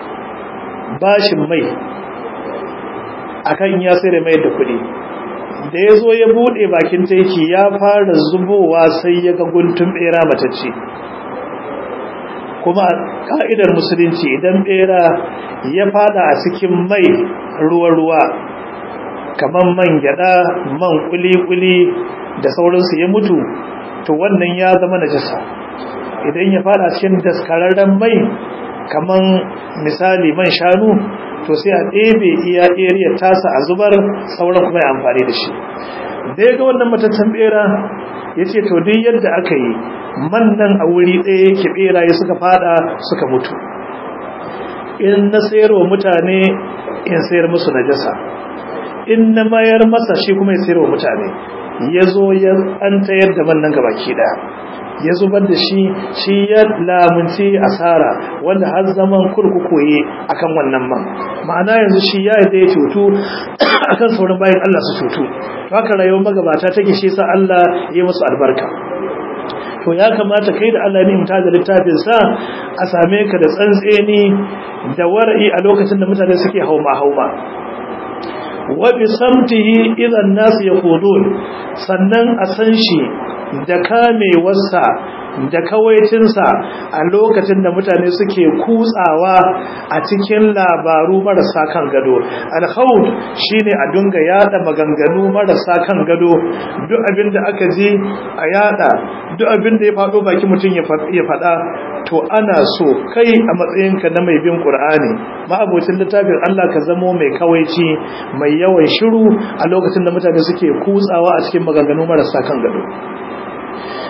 bashin mai akan ya sayar mai da kuɗi da yazo ya bude bakin taiki ya fara zubowa sai ya ga guntun bera matacce kuma ka'idar musulunci idan bera ya fada a cikin mai ruwa-ruwa kamar man gyada man kuli-kuli da sauransu ya mutu to wannan ya zama najasa idan ya fada cikin daskararren mai kamar misali man shanu to sai a ɗebe iya area tasa a zubar sauran kuma ya amfani da shi da ya ga wannan mataccen bera ya ce to duk yadda aka yi man nan a wuri ɗaya yake beraye suka fada suka mutu in na sayar wa mutane in sayar musu najasa in na mayar masa shi kuma ya sayar wa mutane ya zo ya an tayar da man nan gabaki ɗaya ya zubar da shi shi ya lamunci asara wanda har zaman kurkukoye akan wannan man ma'ana yanzu shi ya yi ya cutu akan sauran bayan Allah su cutu to haka rayuwar magabata take shi sa Allah ya musu albarka to ya kamata kai da Allah ne muta da littafin sa a same ka da tsantseni da war'i a lokacin da mutane suke hauma hauma wa bi samtihi idan nas yaqudun sannan a san shi da kamewarsa da kawaicinsa a lokacin da mutane suke kutsawa a cikin labaru marasa kan gado alhaud shine a dunga yada maganganu marasa kan gado duk abinda aka ji a yada duk abinda ya fado baki mutum ya fada to ana so kai a matsayinka na mai bin Qur'ani ma'abocin littafin Allah ka zamo mai kawaici mai yawan shiru a lokacin da mutane suke kutsawa a cikin maganganu marasa kan gado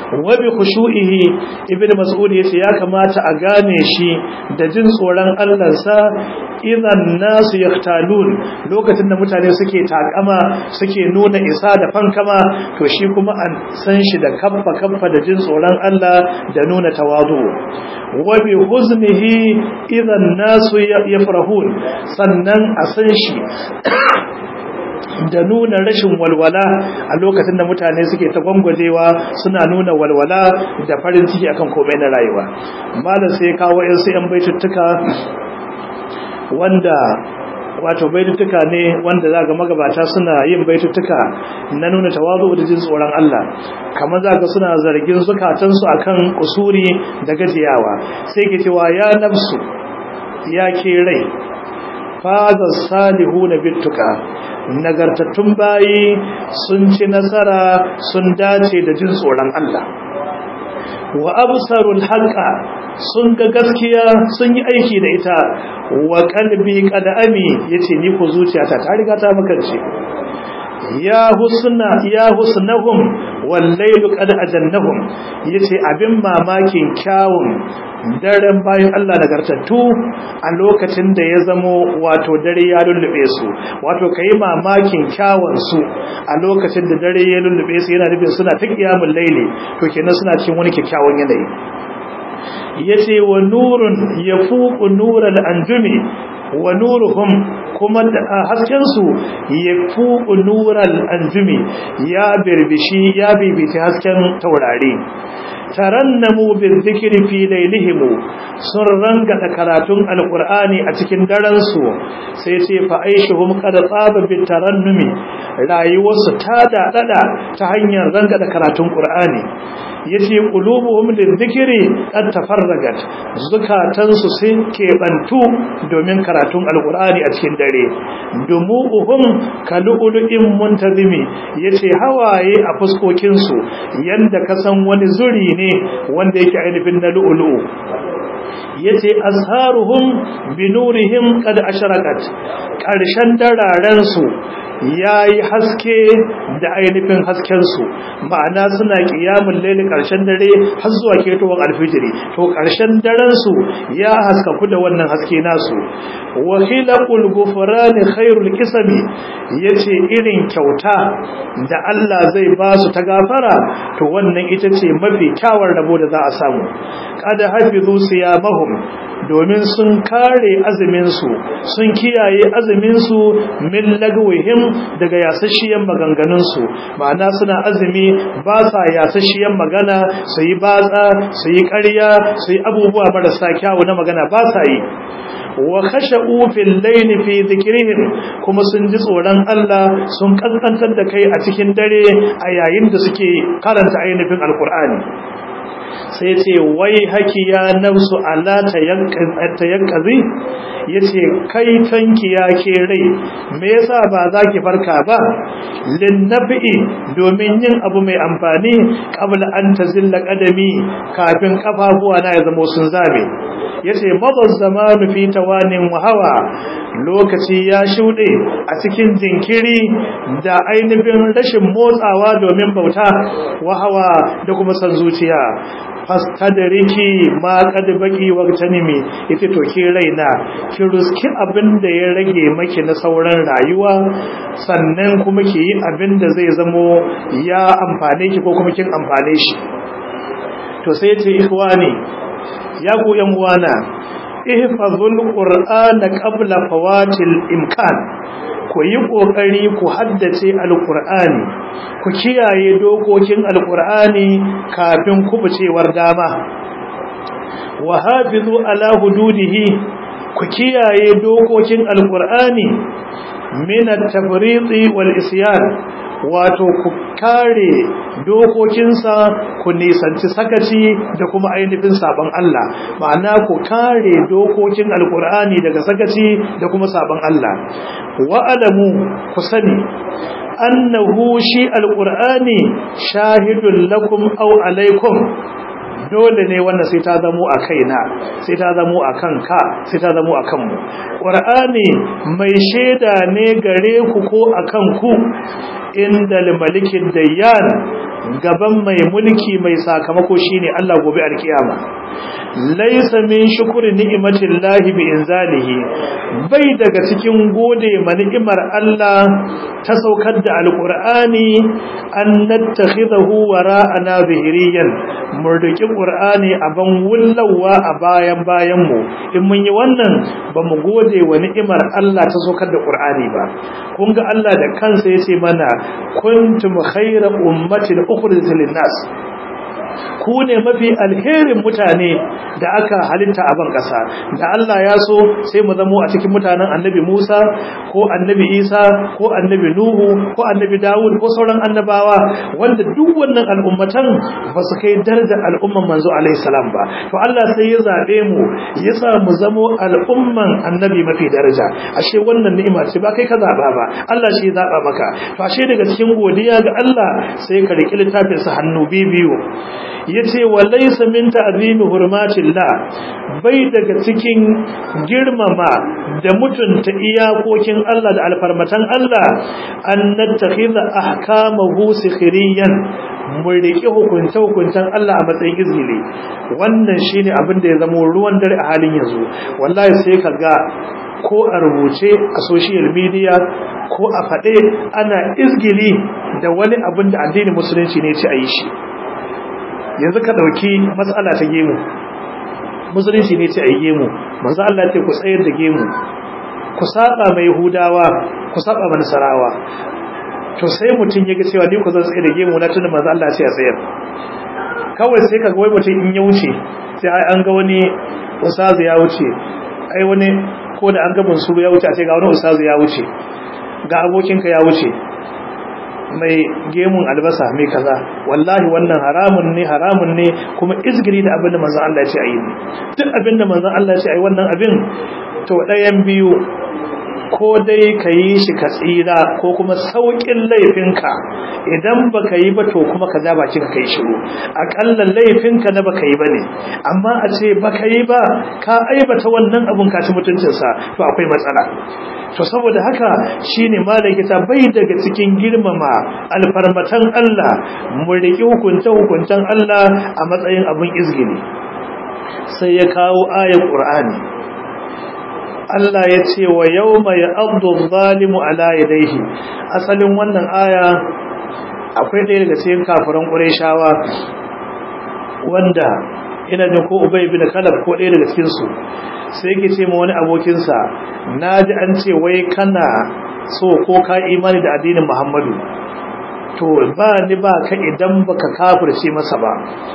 wa bi khushu'ihi ibnu mas'ud yace ya kamata a gane shi da jin tsoron Allah sa idan nasu yaqtalun lokacin da mutane suke takama suke nuna isa da fankama to shi kuma an san shi da kaffa kaffa da jin tsoron Allah da nuna tawazu wa bi huznihi idan nasu yafrahun sannan a san shi da nuna rashin walwala a lokacin da mutane suke ta gwangwajewa suna nuna walwala da farin ciki akan komai na rayuwa. Malam sai kawo yan sai yan baituttuka wanda wato baituttuka ne wanda zaga magabata suna yin baituttuka na nuna tawazu da jin tsoron Allah, kamar zaga suna zargin zukatansu akan kusuri da gajiyawa. Sai ke cewa ya nafsu ya ke rai faza salihuna bittuka, nagartattun bayi sun ci nasara sun dace da jin tsoron Allah. Wa absarul haqa sun ga gaskiya sun yi aiki da ita. Wa qalbi qad ami yace ni ku zuciyata ta riga ta makance. Ya husna ya husnahum wal laylu qad ajannahum yace abin mamakin kyawun daren bayan Allah nagartattu a lokacin da ya zamo wato dare ya lullube su, wato kai mamakin kyawun su a lokacin da dare ya lullube su yana nufin suna ta kiyamul laili, to kenan suna cikin wani kyakkyawan yanayi. Yace wa nurun yafuqu nural anjumi wa nuruhum kuma hasken su yafuqu nural anjumi ya birbishi ya bibiti hasken taurari. Tarannamu bil dhikri fi laylihim sun ranga da karatun alqur'ani a cikin daren su. Sai ce fa aishuhum qad tsaba bit tarannumi rayuwarsu ta dadada ta hanyar ranga da karatun qur'ani. Yace qulubuhum lil dhikri qad tafarragat zukatan su sun kebantu domin karatun alqur'ani a cikin dare. Dumuhum kalulu'in muntazimi yace hawaye a fuskokin su yanda kasan wani zuri ne wanda yake ainihin na lu'lu'u. Yace azharuhum binurihim qad asharaqat karshen dararen su yayi haske da ainihin hasken su, ma'ana suna qiyamul layl karshen dare har zuwa ketowar alfijiri, to karshen daren su ya haskaku da wannan haske nasu. Wa khilaqul ghufran khairul qisami yace irin kyauta da Allah zai ba su ta gafara to wannan ita ce mafi kyawar rabo da za a samu. Qad hafizu siyamahum domin sun kare azuminsu sun kiyaye azuminsu min lagwihim daga yasashiyan maganganunsu, ma'ana suna azumi ba sa yasashiyan magana su yi batsa su yi ƙarya su yi abubuwa marasa kyawu na magana ba sa yi. Wa khasha'u fil layli fi dhikrihim kuma sun ji tsoron Allah sun kaskantar da kai a cikin dare a yayin da suke karanta ainihin alqur'ani. Sai ce wai haki ya nafsu ala tayakkazi yace kai tanki ya ke rai me yasa ba za ki farka ba lin nafi domin yin abu mai amfani qabla an tazilla qadami kafin kafafuwa na ya zama sun zabe. Yace madaz zamanu fi tawanin wa hawa lokaci ya shude a cikin jinkiri da ainihin rashin motsawa domin bauta wa hawa da kuma san zuciya. Fastadriki ma qad baqi waqtanimi yace to ke raina ki ruski abinda ya rage maki na sauran rayuwa sannan kuma ki yi abinda zai zamo ya amfane ki ko kuma kin amfane shi. To sai ce ikhwani ya ku yan uwana ihfazul qur'ana qabla fawatil imkan ku yi kokari ku haddace alqur'ani ku kiyaye dokokin alqur'ani kafin kubucewar dama. Wa hafizu ala hududihi ku kiyaye dokokin alqur'ani min at-tafriqi wal isyan wato ku kare dokokinsa ku nisanci sakaci da kuma ainihin sabon Allah, ma'ana ku kare dokokin alkur'ani daga sakaci da kuma sabon Allah. Wa'alamu ku sani annahu shi alkur'ani shahidun lakum aw alaikum dole ne wannan sai ta zamo a kaina sai ta zamo a kanka sai ta zamo a kanmu qur'ani mai shaida ne gare ku ko akan ku indal malikin dayyan gaban mai mulki mai sakamako shine Allah gobe alkiyama laysa min shukri ni'matillahi bi inzalihi bai daga cikin gode ma ni'imar Allah ta saukar da alqur'ani an nattakhidahu wara'ana zahiriyan murdaki qur'ani aban wullawa a bayan bayan mu in mun yi wannan ba mu gode wa ni'imar Allah ta saukar da qur'ani ba kun ga Allah da kansa yace mana kuntum khayra ummatin ukhrijat lin-nas ku ne mafi alherin mutane da aka halitta a ban kasa da Allah ya so sai mu zamo a cikin mutanen annabi Musa ko annabi Isa ko annabi Nuhu ko annabi Dawud ko sauran annabawa wanda duk wannan al'ummatan ba su kai darajar al'umman manzo alaihi salam ba to Allah sai ya zabe mu ya sa mu zamo al'umman annabi mafi daraja ashe wannan ni'ima ce ba kai ka zaba ba Allah shi ya zaba maka to ashe daga cikin godiya ga Allah sai ka riki littafin sa hannu biyu yace walaysa min ta'zimi hurmatillah bai daga cikin girmama da mutunta iyakokin Allah da alfarmatan Allah an nattakhidha ahkamahu sikhriyan mu riki hukunta hukuntan Allah a matsayin izgili wannan shine abin da ya zama ruwan dare a halin yanzu wallahi sai kaga ko a rubuce a social media ko a fade ana izgili da wani abin da addinin musulunci ne ce a yi shi yanzu ka dauki matsala ta gemu musulunci ne ce a yi gemu manzo Allah ce ku tsayar da gemu ku saba mai yahudawa ku saba mai nasarawa to sai mutun yaga cewa ni ku zan tsaye da gemu na tunda manzo Allah ce a tsayar kawai sai kaga wai mutun in ya wuce sai ai an ga wani ustazu ya wuce ai wani ko da an ga bunsuru ya wuce a ce ga wani ustazu ya wuce ga abokinka ya wuce mai gemun albasa mai kaza wallahi wannan haramun ne haramun ne kuma izgiri da abin da manzon Allah ya ce ayi ne duk abin da manzon Allah ya ce ayi wannan abin to ɗayan biyu ko dai ka yi shi ka tsira ko kuma sauƙin laifinka idan baka yi ba to kuma ka ja bakin ka yi shiru akalla laifinka na baka yi ba ne amma a ce baka yi ba ka aibata wannan abun ka ci mutuncinsa to akwai matsala to saboda haka shine malaikata bai daga cikin girmama alfarmatan Allah mu riki hukunta hukuntan Allah a matsayin abun izgili sai ya kawo ayat Qur'ani Allah ya ce wa yawma ya'addu adh-dhalimu ala yadayhi asalin wannan aya akwai ɗaya daga cikin kafiran Qurayshawa wanda ina jin ko Ubay bin Khalaf ko ɗaya daga cikin su sai yake ce ma wani abokin sa naji an ce wai kana so ko ka imani da addinin Muhammadu to ba ni ba ka idan baka kafirce masa ba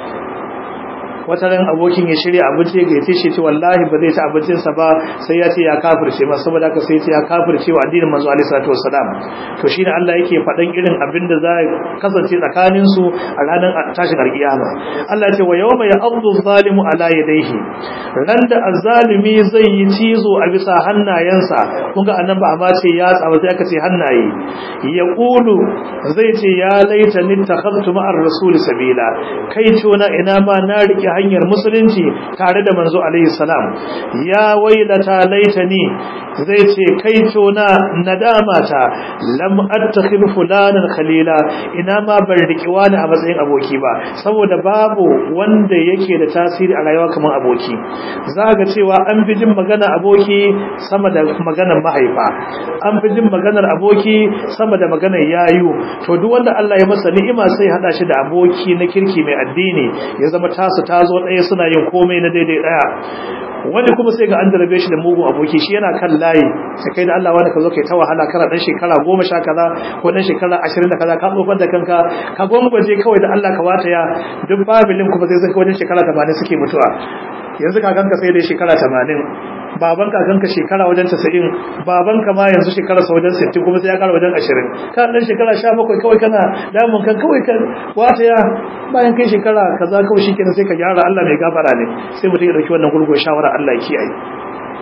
wata ran abokin ya shirya abinci ga yace shi ce wallahi ba zai ci abincin sa ba sai ya ce ya kafirce masa saboda haka sai ya ce ya kafirce wa addinin manzo alaihi salatu wassalam to shine Allah yake faɗan irin abin da za kasance tsakanin su a ranar tashin alkiyama Allah ya ce wa yawma ya'addu adh-dhalimu ala yadayhi ran da azzalimi zai yi cizo a bisa hannayensa kun ga annan ba amma ce ya tsaba sai aka ce hannaye ya qulu zai ce ya laitani takhadtu ma'ar rasul sabila kai tona ina ma na rike hanyar musulunci tare da manzo alaihi salam ya wailata laitani zai ce kai tona nadamata lam attakhid fulanan khalila ina ma ban riki wani a matsayin aboki ba saboda babu wanda yake da tasiri a rayuwa kamar aboki zaka cewa an fi jin magana aboki sama da maganar mahaifa an fi jin maganar aboki sama da maganar yayu to duk wanda Allah ya masa ni'ima sai hada shi da aboki na kirki mai addini ya zama tasu ta zo ɗaya suna yin komai na daidai ɗaya wani kuma sai ga an jarabe shi da mugun aboki shi yana kan layi sai kai da Allah wanda ka zo kai ta wahala kana dan shekara goma sha kaza ko dan shekara ashirin da kaza ka tsofar da kanka ka gwangwaje kawai da Allah ka wata ya duk familin kuma sai zaka wajen shekara tamanin suke mutuwa yanzu kakanka sai dai shekara tamanin baban kakanka shekara wajen tasa'in babanka ma yanzu shekara sa wajen sittin kuma sai ya kara wajen ashirin ka dan shekara sha bakwai kawai kana damun kan kawai kan wata ya bayan kai shekara kaza kawai shikenan sai ka gyara Allah mai gafara ne sai mutum ya dauki wannan gurgun shawara Allah ya kiyaye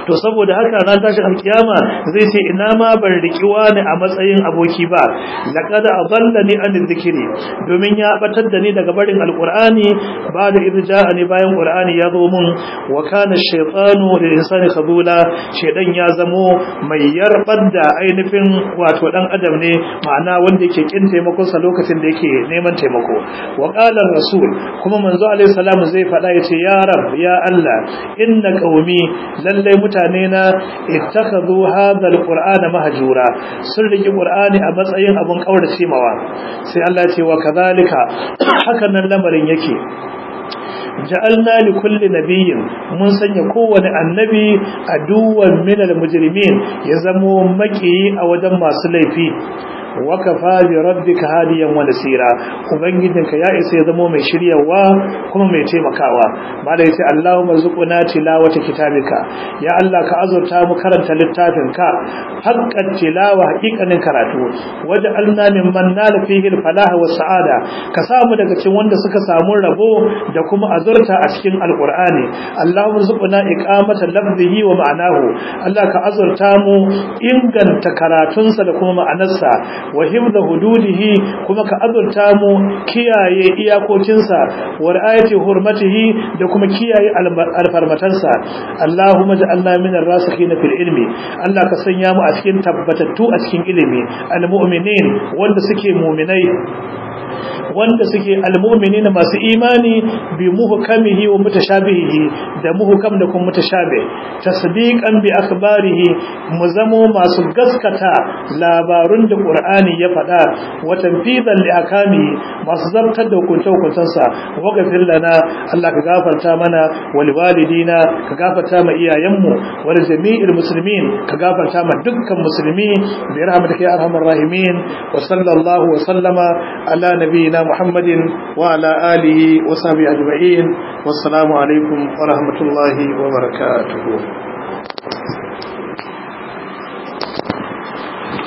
to saboda haka ran tashi alkiyama zai ce ina ma ban riki wani a matsayin aboki ba laqad adallani an dhikri domin ya batar da ni daga barin alqur'ani ba da irja'ani bayan qur'ani ya zo mun wa kana ash-shaytanu lil insani khadula shedan ya zamo mai yarbar da ainihin wato dan adam ne ma'ana wanda yake kin taimakon sa lokacin da yake neman taimako wa qala rasul kuma manzo alaihi salam zai fada yace ya rab ya Allah inna qaumi lalle mutane na ittakhadhu hadha alqur'ana mahjura sun riki qur'ani a matsayin abun kaurace mawa sai Allah ya ce wa kadhalika hakan nan lamarin yake ja'alna li kulli nabiyyin mun sanya kowane annabi aduwan min al-mujrimin ya zamo maki a wajen masu laifi wa kafa bi rabbika hadiyan wa nasira ubangijinka ya isa ya zama mai shiryawa kuma mai taimakawa malai sai Allahumma zuquna tilawata kitabika ya Allah ka azurta mu karanta littafinka haqqat tilawa haqiqanin karatu waj'alna mimman nala fihi al-falah wa sa'ada ka samu daga cikin wanda suka samu rabo da kuma azurta a cikin alqur'ani Allahumma zuquna iqamata lafzihi wa ma'anahu Allah ka azurta mu inganta karatunsa da kuma ma'anarsa wa himza hududihi kuma ka azurta mu kiyaye iyakokinsa wa ra'ayati hurmatihi da kuma kiyaye alfarmatansa Allahumma ja'alna min ar-rasikhin fil ilmi Allah ka sanya mu a cikin tabbatattu a cikin ilimi al-mu'minin wanda suke mu'minai wanda suke almu'minina masu imani bi muhkamihi wa mutashabihi da muhkam da kuma mutashabih tasdiqan bi akhbarihi mu zamo masu gaskata labarun da Qur'ani ya faɗa wa tanfidan li akami masu zartar da hukunce hukuntansa wa gafir lana Allah ka gafarta mana wal walidina ka gafarta ma iyayenmu wal jami'il muslimin ka gafarta ma dukkan musulmi bi rahmatika ya arhamar rahimin wa sallallahu wa sallama ala nabiyyina محمد وعلى آله وصحبه أجمعين والسلام عليكم ورحمة الله وبركاته.